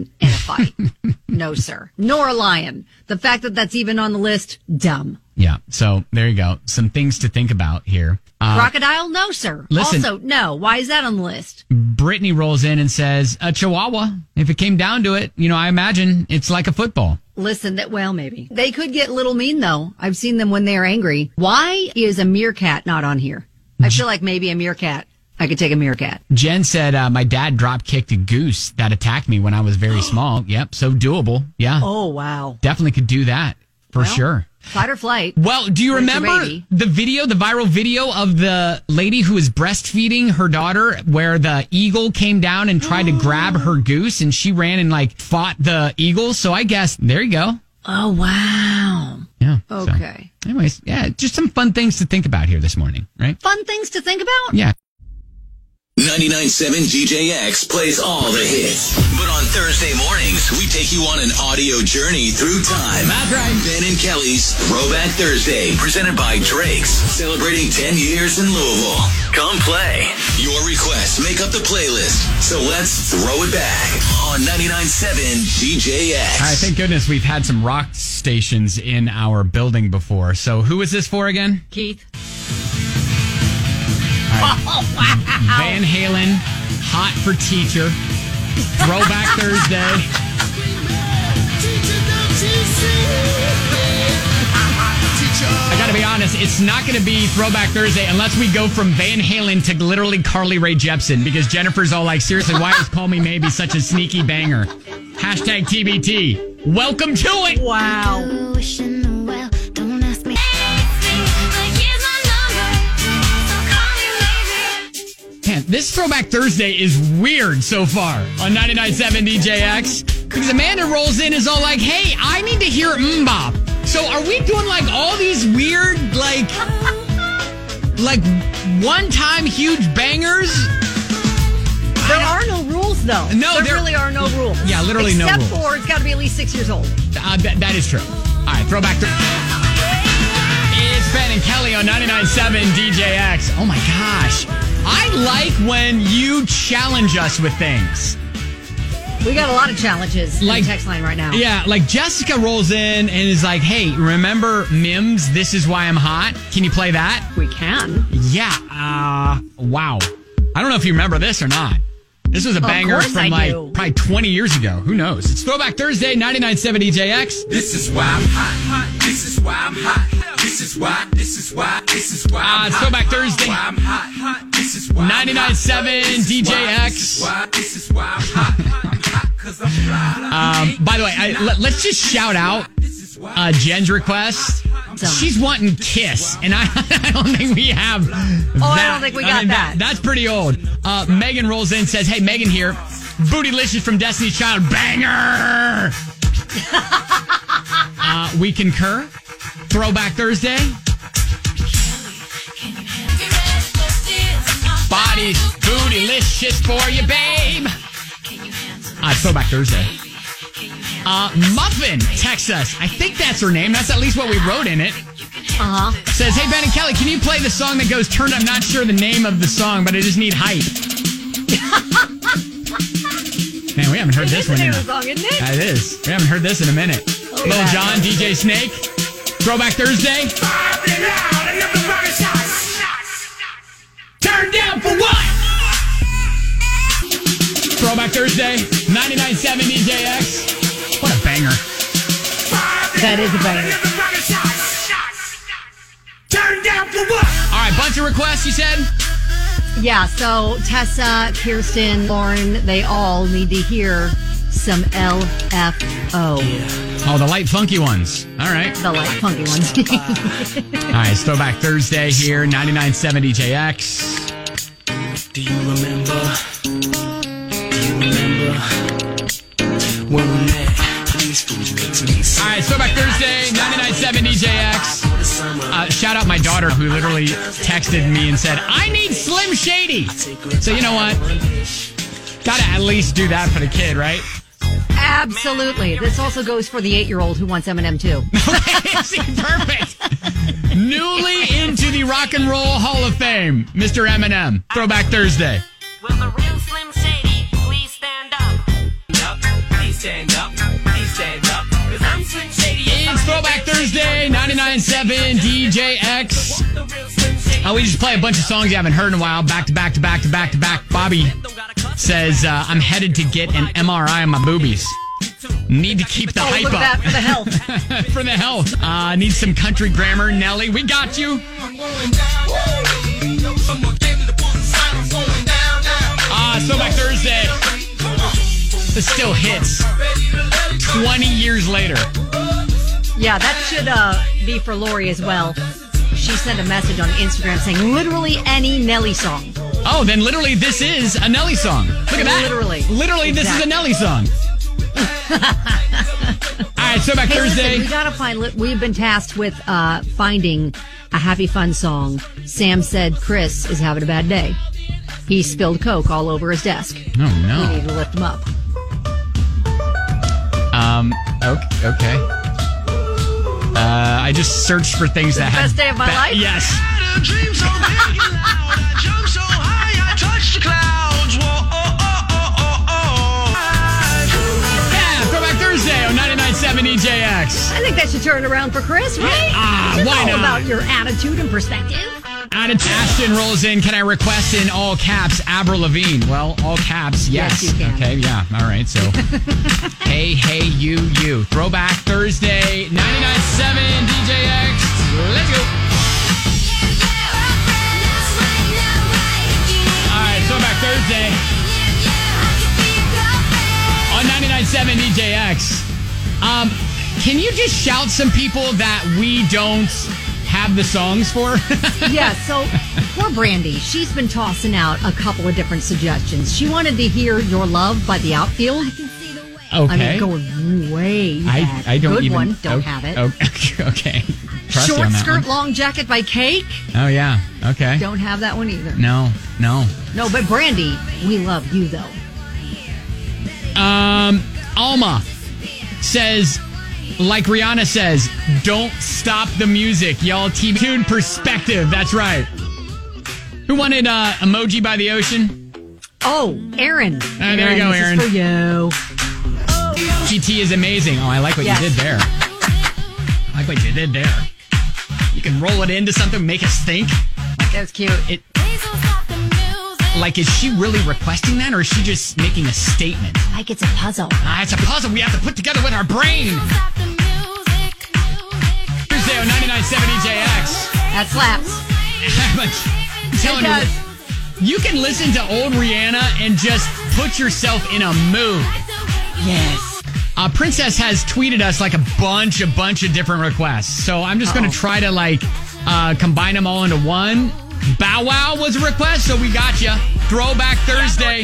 fight. No, sir. Nor a lion. The fact that that's even on the list, dumb. Yeah. So there you go. Some things to think about here. Uh, Crocodile? No, sir. Listen. Also, no. Why is that on the list? Brittany rolls in and says, a Chihuahua. If it came down to it, you know, I imagine it's like a football. Listen, that well, maybe. They could get a little mean, though. I've seen them when they're angry. Why is a meerkat not on here? I feel like maybe a meerkat. I could take a meerkat. Jen said, uh, my dad drop kicked a goose that attacked me when I was very small. Yep. So doable. Yeah. Oh, wow. Definitely could do that for Well, sure. Fight or flight. Well, do you With your remember baby. the video, the viral video of the lady who was breastfeeding her daughter where the eagle came down and tried to grab her goose and she ran and like fought the eagle? So I guess there you go. Oh, wow. Yeah. Okay. So, anyways, yeah, just some fun things to think about here this morning, right? Fun things to think about? Yeah. ninety-nine point seven D J X plays all the hits. But on Thursday mornings, we take you on an audio journey through time. That's right. Ben and Kelly's Throwback Thursday, presented by Drake's, celebrating ten years in Louisville. Come play. Your requests make up the playlist, so let's throw it back on ninety-nine point seven D J X. All right, thank goodness we've had some rock stations in our building before. So who is this for again? Keith. Oh, wow. Van Halen, Hot for Teacher, Throwback Thursday. I gotta be honest, it's not gonna be Throwback Thursday unless we go from Van Halen to literally Carly Rae Jepsen, because Jennifer's all like, seriously, why is Call Me Maybe such a sneaky banger? Hashtag T B T. Welcome to it. Wow. Man, this Throwback Thursday is weird so far on ninety-nine point seven D J X. Because Amanda rolls in and is all like, hey, I need to hear MMMBop. So are we doing like all these weird, like, like one-time huge bangers? There are no rules, though. No, there, there- really are no rules. Yeah, literally no Except rules. for it's got to be at least six years old. Uh, that, that is true. All right, Throwback Thursday. It's Ben and Kelly on ninety-nine point seven D J X. Oh my gosh. I like when you challenge us with things. We got a lot of challenges Like- in the text line right now. Yeah, like Jessica rolls in and is like, hey, remember Mims, This Is Why I'm Hot? Can you play that? We can. Yeah. Uh, wow. I don't know if you remember this or not. This was a banger course from I like do. probably twenty years ago. Who knows? It's Throwback Thursday, ninety-nine point seven D J X. This is why I'm hot, hot. This is why I'm hot. This is why, this is why, this is why Uh, I'm it's hot. Throwback Thursday. Why I'm hot, hot. This is why I'm ninety-nine point seven hot. This is D J why, X. This is why, this is why I'm hot. I'm hot 'cause I'm fly. Um, by the way, I, let, let's just shout out uh, Jen's request. She's wanting Kiss, and I, I don't think we have that. Oh, I don't think we got that. That's pretty old. Uh, Megan rolls in and says, hey, Megan here. Bootylicious from Destiny's Child. Banger! uh, we concur. Throwback Thursday. Body's bootylicious for you, babe. Uh, Throwback Thursday. Uh, Muffin texts us. I think that's her name. That's at least what we wrote in it. Uh-huh. Says, hey, Ben and Kelly, can you play the song that goes, turned up? Not sure the name of the song, but I just need hype. Man, we haven't heard this It's the one name in of the song, isn't it? That is. We haven't heard this in a minute. Oh, Lil yeah. Jon, D J Snake, Throwback Thursday. Turn down for what? Throwback Thursday, ninety-nine point seven D J X. What a banger. That is a banger. Turn down for what? All right, bunch of requests, you said? Yeah, so Tessa, Kirsten, Lauren, they all need to hear some L F O. Oh, the light funky ones. All right. The light funky ones. All right, it's Throwback Thursday here, ninety-nine point seven D J X. Do you remember? Do you remember when we met? Please can you make me All right, it's Throwback Thursday, ninety-nine point seven D J X. Uh, shout out my daughter who literally texted me and said, I need Slim Shady. So you know what? Gotta at least do that for the kid, right? Absolutely. This also goes for the eight-year-old who wants Eminem, too. See, perfect. Newly into the Rock and Roll Hall of Fame, Mister Eminem. Throwback Thursday. Will the real Slim Shady please stand up? up? Please stand up. ninety-nine seven D J X. Uh, we just play a bunch of songs you haven't heard in a while, back to back to back to back to back. Bobby says, uh, I'm headed to get an M R I on my boobies. Need to keep the Oh, hype look up. at that for the health. For the health. Uh, need some country grammar. Nelly, we got you. Ah, uh, Throwback Thursday. This still hits twenty years later. Yeah, that should uh, be for Lori as well. She sent a message on Instagram saying literally any Nelly song. Oh, then literally this is a Nelly song. Look at that. Literally. Literally, Exactly. this is a Nelly song. All right, Throwback Hey, Thursday. listen, we gotta find. We've been tasked with uh, finding a happy fun song. Sam said Chris is having a bad day. He spilled Coke all over his desk. Oh, We no. need to lift him up. Um, okay. okay. Uh, I just searched for things that the had... best day of my ba- life? Yes. Dream so big and loud, I jump so high, I touch the clouds. Whoa, oh, oh, oh, oh, oh. Yeah, Throwback Thursday on ninety-nine seven E J X. I think that should turn around for Chris, right? Ah, it's why all not? about your attitude and perspective. Added Ashton rolls in. Can I request in all caps Avril Lavigne? Well, all caps, yes. Yes, you can. Okay, yeah. All right. So, hey, hey, you, you. Throwback Thursday, ninety-nine seven D J X. Let's go. All right, Throwback Thursday on ninety-nine seven D J X. Um, can you just shout some people that we don't have the songs for? Yeah, so poor Brandy, she's been tossing out a couple of different suggestions. She wanted to hear Your Love by The Outfield. Okay. I mean, going way back. I, I don't Good even... one, don't oh, have it. Okay. okay. Trust you Short on that Skirt, one. Long Jacket by Cake. Oh, yeah. Okay. Don't have that one either. No, no. No, but Brandy, we love you, though. Um, Alma says, like Rihanna says, don't stop the music, y'all. T V tune perspective. That's right. Who wanted uh, Emoji by the Ocean? Oh, Aaron. Ah, there you go, this Aaron. is for you. G T is amazing. Oh, I like what Yes. you did there. I like what you did there. You can roll it into something, make us think. That was cute. It, like, is she really requesting that, or is she just making a statement? Like it's a puzzle. Ah, it's a puzzle we have to put together with our brain. Thursday on ninety-nine seven E J X. That slaps. I'm telling It does. you, you can listen to old Rihanna and just put yourself in a mood. Yes. Uh, Princess has tweeted us like a bunch, a bunch of different requests. So I'm just going Uh-oh. to try to like uh, combine them all into one. Bow Wow was a request, so we got you. Throwback Thursday.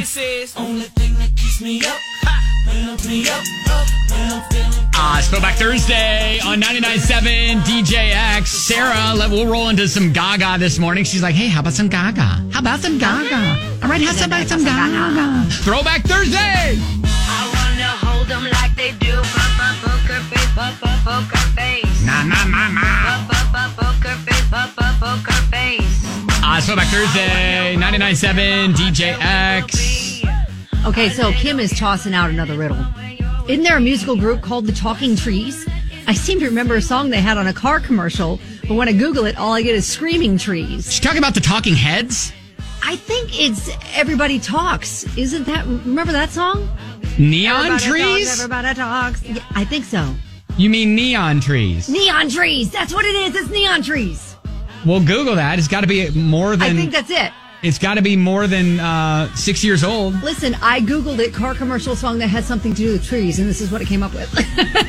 Ah, it's Throwback Thursday on ninety-nine seven D J X. Sarah, let, we'll roll into some Gaga this morning. She's like, hey, how about some Gaga? How about some Gaga? All right, how's about some Gaga? Throwback Thursday. I wanna hold them like they do. Poker face, poker face. Nah, nah, nah, nah. Poker face, poker face. Ah, it's Throwback Thursday, ninety-nine seven D J X. Okay, so Kim is tossing out another riddle. Isn't there a musical group called the Talking Trees? I seem to remember a song they had on a car commercial, but when I Google it, all I get is Screaming Trees. She's talking about the Talking Heads? I think it's Everybody Talks. Isn't that, remember that song? Neon Everybody trees? Talks, everybody talks. Yeah, I think so. You mean neon trees? Neon trees. That's what it is. It's neon trees. Well, Google that. It's got to be more than... I think that's it. It's got to be more than uh, six years old. Listen, I Googled it, car commercial song that had something to do with trees, and this is what it came up with.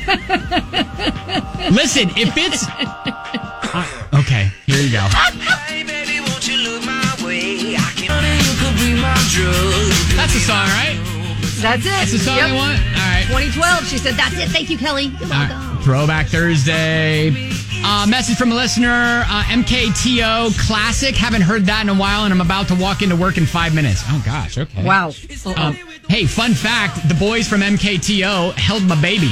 Listen, if it's... Uh, okay, here you go. Hey, baby, won't you look my way? I can... You could be my drug. That's the song, right? That's it. That's the song Yep. you want? All right. twenty twelve, she said, that's it. Thank you, Kelly. You're All welcome. right. Throwback Thursday. Uh, message from a listener, uh, M K T O Classic. Haven't heard that in a while, and I'm about to walk into work in five minutes. Oh, gosh. Okay. Wow. Um, hey, fun fact. The boys from M K T O held my baby.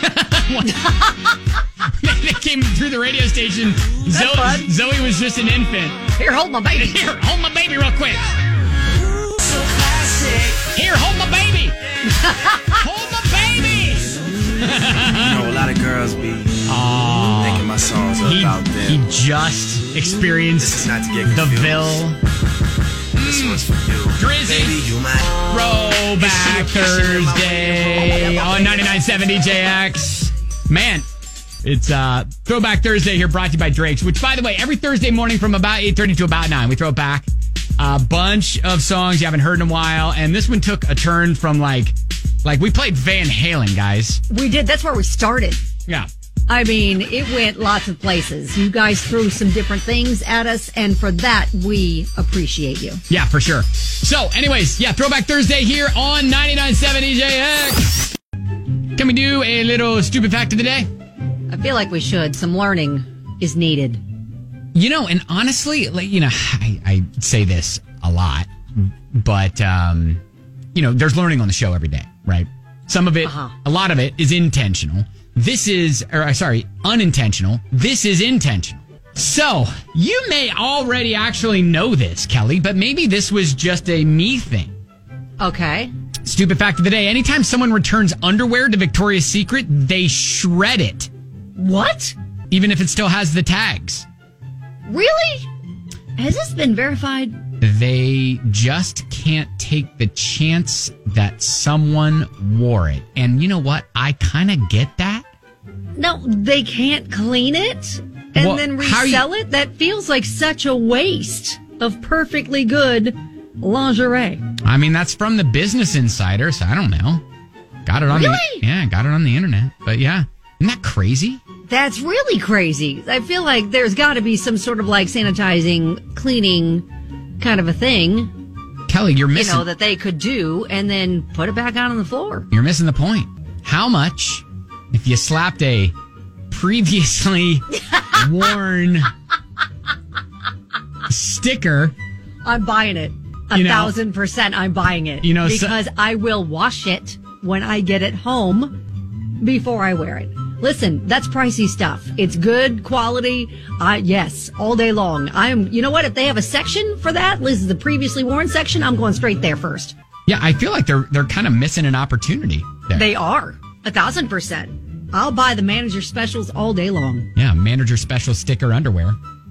They came through the radio station. Zoe, fun. Zoe was just an infant. Here, hold my baby. Here, hold my baby real quick. Here, hold my baby. Hold my baby. You know, a lot of girls be Aw. thinking my songs are He about He just experienced Not to get the confused. Ville. This one's for you. Drizzy. Baby, you my Throwback Thursday on ninety-nine point seven D J X. Man, it's uh, Throwback Thursday here, brought to you by Drake's, which, by the way, every Thursday morning from about eight thirty to about nine, we throw it back. A bunch of songs you haven't heard in a while, and this one took a turn from like, like we played Van Halen, guys. We did. That's where we started. Yeah. I mean, it went lots of places. You guys threw some different things at us, and for that, we appreciate you. Yeah, for sure. So, anyways, yeah, Throwback Thursday here on ninety-nine point seven D J X. Can we do a little stupid fact of the day? I feel like we should. Some learning is needed. You know, and honestly, like, you know, I, I say this a lot, but, um, you know, there's learning on the show every day, right? Some of it, Uh-huh. a lot of it is intentional. This is, or sorry, unintentional. This is intentional. So, you may already actually know this, Kelly, but maybe this was just a me thing. Okay. Stupid fact of the day. Anytime someone returns underwear to Victoria's Secret, they shred it, What? even if it still has the tags. Really? Has this been verified? They just can't take the chance that someone wore it. And you know what? I kind of get that. No, they can't clean it and Well, then how you- resell it? That feels like such a waste of perfectly good lingerie. I mean, that's from the Business Insider, so I don't know. Got it on Really? the yeah, got it on the internet. But yeah, isn't that crazy? That's really crazy. I feel like there's got to be some sort of like sanitizing, cleaning kind of a thing, Kelly, you're you missing know, that they could do and then put it back out on the floor. you're missing the point. How much if you slapped a previously worn sticker? I'm buying it. A You know- thousand percent I'm buying it. You know, so- because I will wash it when I get it home before I wear it. Listen, that's pricey stuff. It's good quality. I yes, all day long. I'm you know what? If they have a section for that, this is the previously worn section, I'm going straight there first. Yeah, I feel like they're they're kind of missing an opportunity there. They are. A thousand percent. I'll buy the manager specials all day long. Yeah, manager special sticker underwear.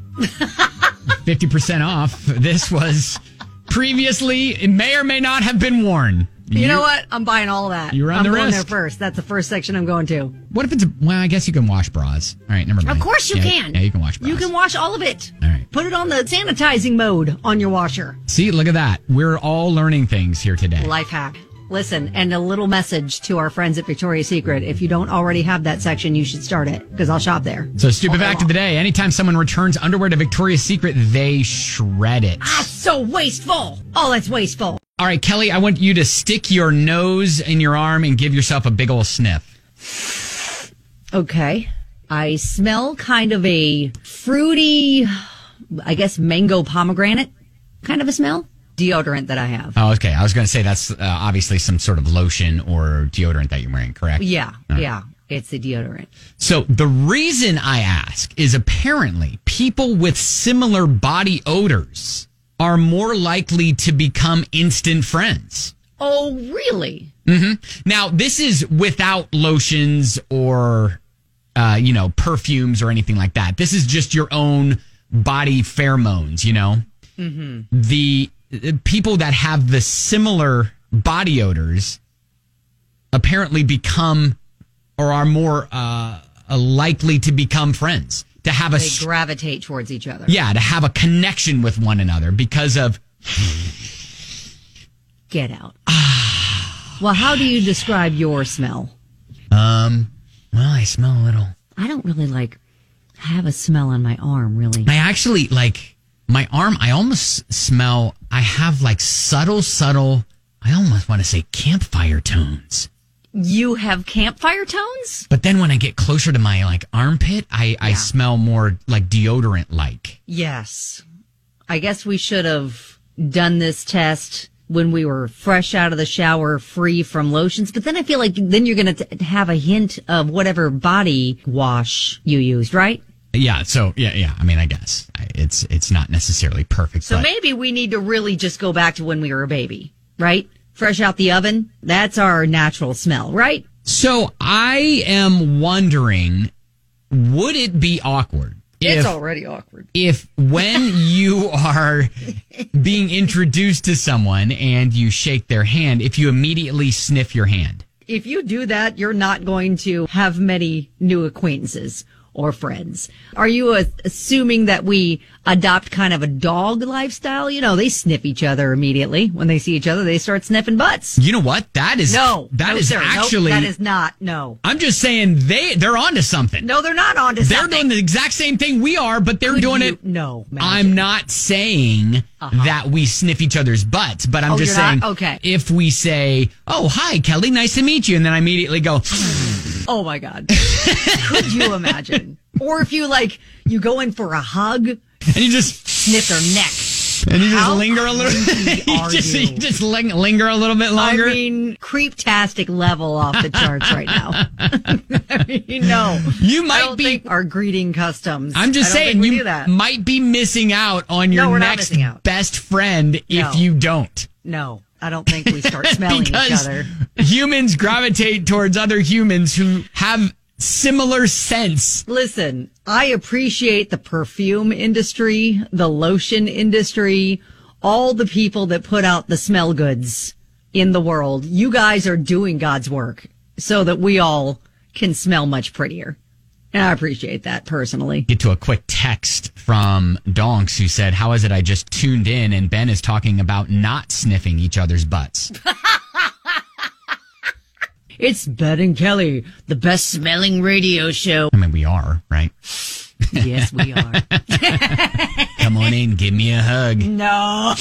fifty percent off. This was previously, it may or may not have been worn. You know what? I'm buying all that. You run I'm the going risk. there first. That's the first section I'm going to. What if it's, a, well, I guess you can wash bras. All right, never mind. Of course you Yeah, can. Yeah, you can wash bras. You can wash all of it. All right. Put it on the sanitizing mode on your washer. See, look at that. We're all learning things here today. Life hack. Listen, and a little message to our friends at Victoria's Secret. If you don't already have that section, you should start it because I'll shop there. So, stupid All day fact of long. the day. Anytime someone returns underwear to Victoria's Secret, they shred it. That's so wasteful. Oh, that's wasteful. All right, Kelly, I want you to stick your nose in your arm and give yourself a big old sniff. Okay. I smell kind of a fruity, I guess, mango pomegranate kind of a smell. Deodorant that I have. Oh, okay. I was going to say that's uh, obviously some sort of lotion or deodorant that you're wearing, correct? Yeah, All right. yeah. It's the deodorant. So the reason I ask is apparently people with similar body odors are more likely to become instant friends. Oh, really? Mm-hmm. Now, this is without lotions or, uh, you know, perfumes or anything like that. This is just your own body pheromones, you know? Mm-hmm. The uh, people that have the similar body odors apparently become or are more uh, likely to become friends, to have a They s- gravitate towards each other. yeah, to have a connection with one another because of Get out. Well, how do you describe your smell? um. Well, I smell a little. I don't really like have a smell on my arm, really. I actually like my arm. I almost smell. I have like subtle, subtle. I almost want to say campfire tones. You have campfire tones? But then when I get closer to my like armpit, I I smell more like deodorant like. Yes. I guess we should have done this test when we were fresh out of the shower, free from lotions. But then I feel like then you're going to have a hint of whatever body wash you used, right? Yeah. So yeah, yeah. I mean, I guess I- it's it's not necessarily perfect. So but maybe we need to really just go back to when we were a baby, right? Fresh out the oven. That's our natural smell, right? So I am wondering, would it be awkward It's already awkward. If when you are being introduced to someone and you shake their hand, if you immediately sniff your hand. If you do that, you're not going to have many new acquaintances or friends. Are you uh, assuming that we adopt kind of a dog lifestyle? You know, they sniff each other immediately. When they see each other, they start sniffing butts. You know what? That is No. that no, is sir. Nope, actually that is not. No. I'm just saying they they're onto something. No, they're not onto They're something. doing the exact same thing we are, but they're Could doing you- it. No. Magic. I'm not saying Uh-huh. that we sniff each other's butts, but I'm Oh, just you're saying not? Okay. if we say, "Oh, hi, Kelly, nice to meet you," and then I immediately go, Oh my God. Could you imagine? Or if you like, you go in for a hug, and you just sniff their neck. and you just How linger a little. creepy you are just, you? you just ling- linger a little bit longer. I mean, creep-tastic level off the charts right now. I mean, no. You I might don't be. think our greeting customs. I'm just I don't saying think we you do that. might be missing out on your No, we're not next missing out. best friend if No. you don't. No, I don't think we start smelling each because other. humans gravitate towards other humans who have similar sense. Listen, I appreciate the perfume industry, the lotion industry, all the people that put out the smell goods in the world. You guys are doing God's work so that we all can smell much prettier. And I appreciate that personally. Get to a quick text from Donks who said, "How is it I just tuned in and Ben is talking about not sniffing each other's butts?" It's Ben and Kelly, the best smelling radio show. I mean, we are, right? Yes, we are. Come on in, give me a hug. No.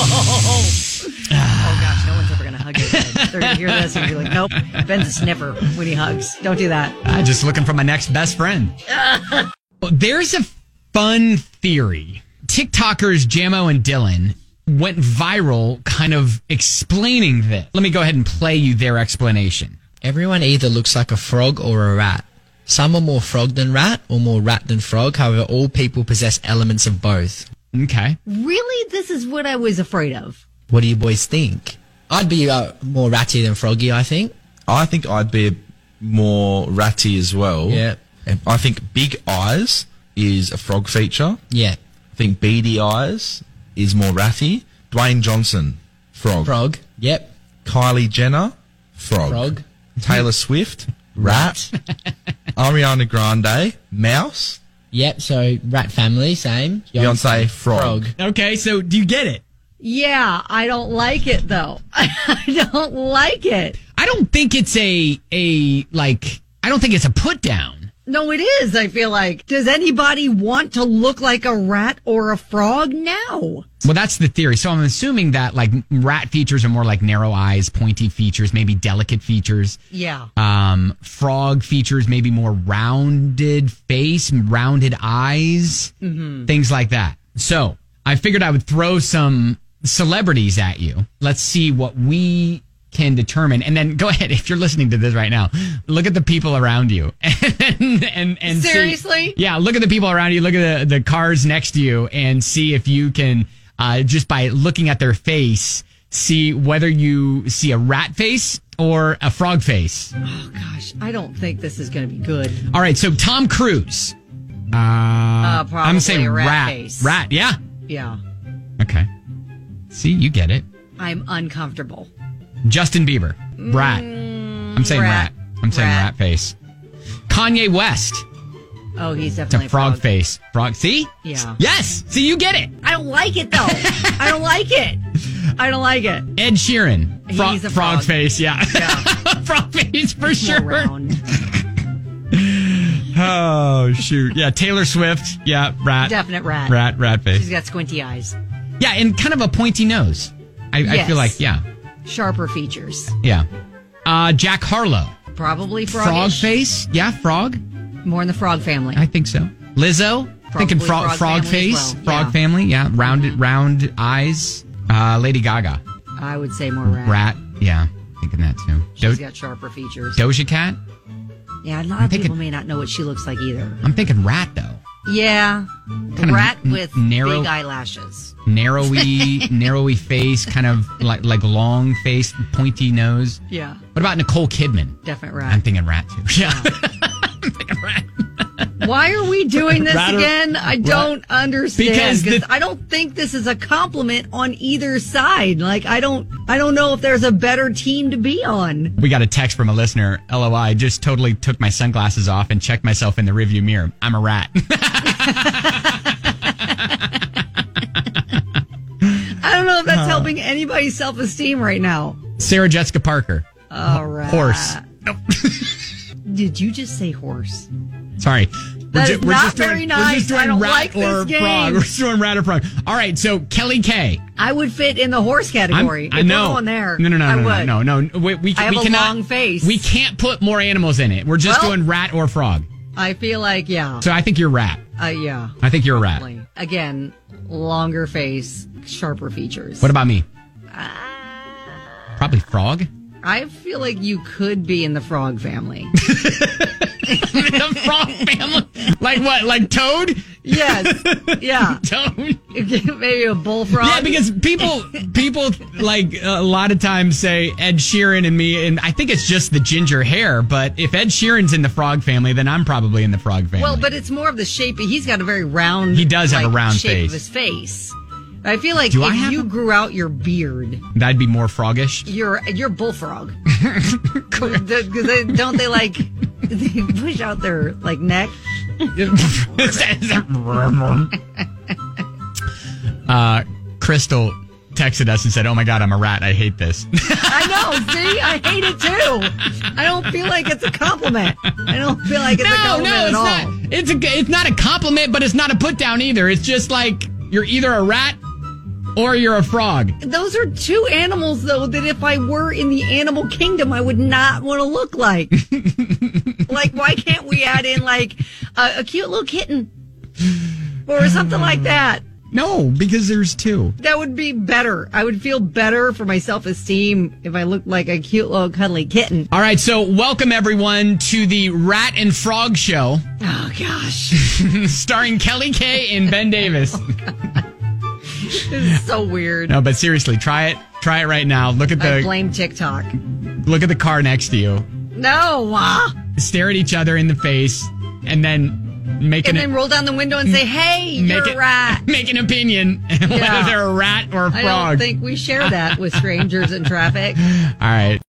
Oh gosh, no one's ever going to hug you. They're going to hear this and be like, nope, Ben's a sniffer when he hugs. Don't do that. I'm just looking for my next best friend. There's a fun theory. TikTokers Jamo and Dylan went viral kind of explaining this. Let me go ahead and play you their explanation. Everyone either looks like a frog or a rat. Some are more frog than rat or more rat than frog. However, all people possess elements of both. Okay. Really? This is what I was afraid of. What do you boys think? I'd be uh, more ratty than froggy, I think. I think I'd be more ratty as well. Yeah. And I think big eyes is a frog feature. Yeah. I think beady eyes is more ratty. Dwayne Johnson, frog. Frog. Yep. Kylie Jenner, frog. Frog. Taylor Swift, rat. Ariana Grande, mouse. Yep, so rat family, same. Beyonce, frog. Okay, so do you get it? Yeah, I don't like it though. I don't like it. I don't think it's a a like I don't think it's a put down. No, it is, I feel like. Does anybody want to look like a rat or a frog now? Well, that's the theory. So I'm assuming that like rat features are more like narrow eyes, pointy features, maybe delicate features. Yeah. Um, frog features maybe more rounded face, rounded eyes, Mm-hmm. things like that. So I figured I would throw some celebrities at you. Let's see what we can determine, and then go ahead if you're listening to this right now. Look at the people around you, and and, and see- Seriously? yeah. Look at the people around you. Look at the the cars next to you, and see if you can uh, just by looking at their face, see whether you see a rat face or a frog face. Oh gosh, I don't think this is going to be good. All right, so Tom Cruise. Uh, Uh, probably I'm saying a rat rat. face. Rat, yeah. Yeah. Okay. See, you get it. I'm uncomfortable. Justin Bieber, rat. I'm saying rat. rat. I'm saying rat. Rat. face. Kanye West, Oh, he's it's definitely a frog, face. Frog. See? Yeah. Yes. See, you get it. I don't like it though. I don't like it. I don't like it. Ed Sheeran, Fro- He's a frog. frog. face. Yeah. Yeah. frog face for More sure. round. Oh shoot. Yeah. Taylor Swift. Yeah. Rat. Definite rat. Rat. Rat face. She's got squinty eyes. Yeah, and kind of a pointy nose. I, I Yes. feel like yeah. Sharper features. Yeah. Uh, Jack Harlow. Probably frog. Frog face? Yeah, frog. More in the frog family. I think so. Lizzo. Thinking Probably frog, frog frog family face. as well, Frog yeah. family. Yeah. Rounded, round eyes. Uh, Lady Gaga. I would say more rat. Rat. Yeah. Thinking that too. She's Do- got sharper features. Doja Cat. Yeah, a lot I'm of thinking- people may not know what she looks like either. I'm thinking rat though. Yeah. Kind of rat n- with narrow- big eyelashes. Narrowy, narrowy face, kind of like like long face, pointy nose. Yeah. What about Nicole Kidman? Definite rat. I'm thinking rat too. Yeah. I'm thinking rat. Why are we doing this Rat or- again? I don't understand. Because Because the- I don't think this is a compliment on either side. Like, I don't, I don't know if there's a better team to be on. We got a text from a listener. L O I, just totally took my sunglasses off and checked myself in the rearview mirror. I'm a rat. I don't know if that's helping anybody's self-esteem right now. Sarah Jessica Parker. All right. Horse. Did you just say horse? Sorry. That is not doing, very We're nice. just doing I don't rat like this or game. frog. We're just doing rat or frog. All right, so Kelly K. I would fit in the horse category. I'm- I if know. we're going there. No, no, no, I no, no, would. no, no. We, we, I have we a cannot, long face. We can't put more animals in it. We're just Well- doing rat or frog. I feel like, yeah. So I think you're rat. Uh, yeah. I think you're a rat. Probably. Again, longer face, sharper features. What about me? Uh, Probably frog. I feel like you could be in the frog family. The frog family. Like what? Like Toad? Yes. Yeah. Toad. Maybe a bullfrog. Yeah, because people, people like a lot of times say Ed Sheeran and me, and I think it's just the ginger hair. But if Ed Sheeran's in the frog family, then I'm probably in the frog family. Well, but it's more of the shape. He's got a very round. He does have a like, round shape face. of his face. I feel like Do if I have you a- grew out your beard, that'd be more froggish. you're you're bullfrog. The- 'cause they, don't they like they push out their like neck? uh, Crystal texted us and said, "Oh my God, I'm a rat. I hate this." I know. See, I hate it too. I don't feel like it's a compliment. I don't feel like it's a no, compliment no, at it's all. not. It's a, it's not a compliment, but it's not a put down either. It's just like you're either a rat or you're a frog. Those are two animals, though, that if I were in the animal kingdom, I would not want to look like. Like, why can't we add in, like, a, a cute little kitten? Or something like that. No, because there's two. That would be better. I would feel better for my self-esteem if I looked like a cute little cuddly kitten. All right, so welcome everyone to the Rat and Frog Show. Oh, gosh. Starring Kelly K and Ben Davis. This is so weird. No, but seriously, try it. Try it right now. Look at I the blame TikTok. look at the car next to you. No. Uh, Stare at each other in the face, and then make and an then roll down the window and say, hey, make you're it, a rat. Make an opinion whether Yeah. they're a rat or a frog. I don't think we share that with strangers in traffic. All right.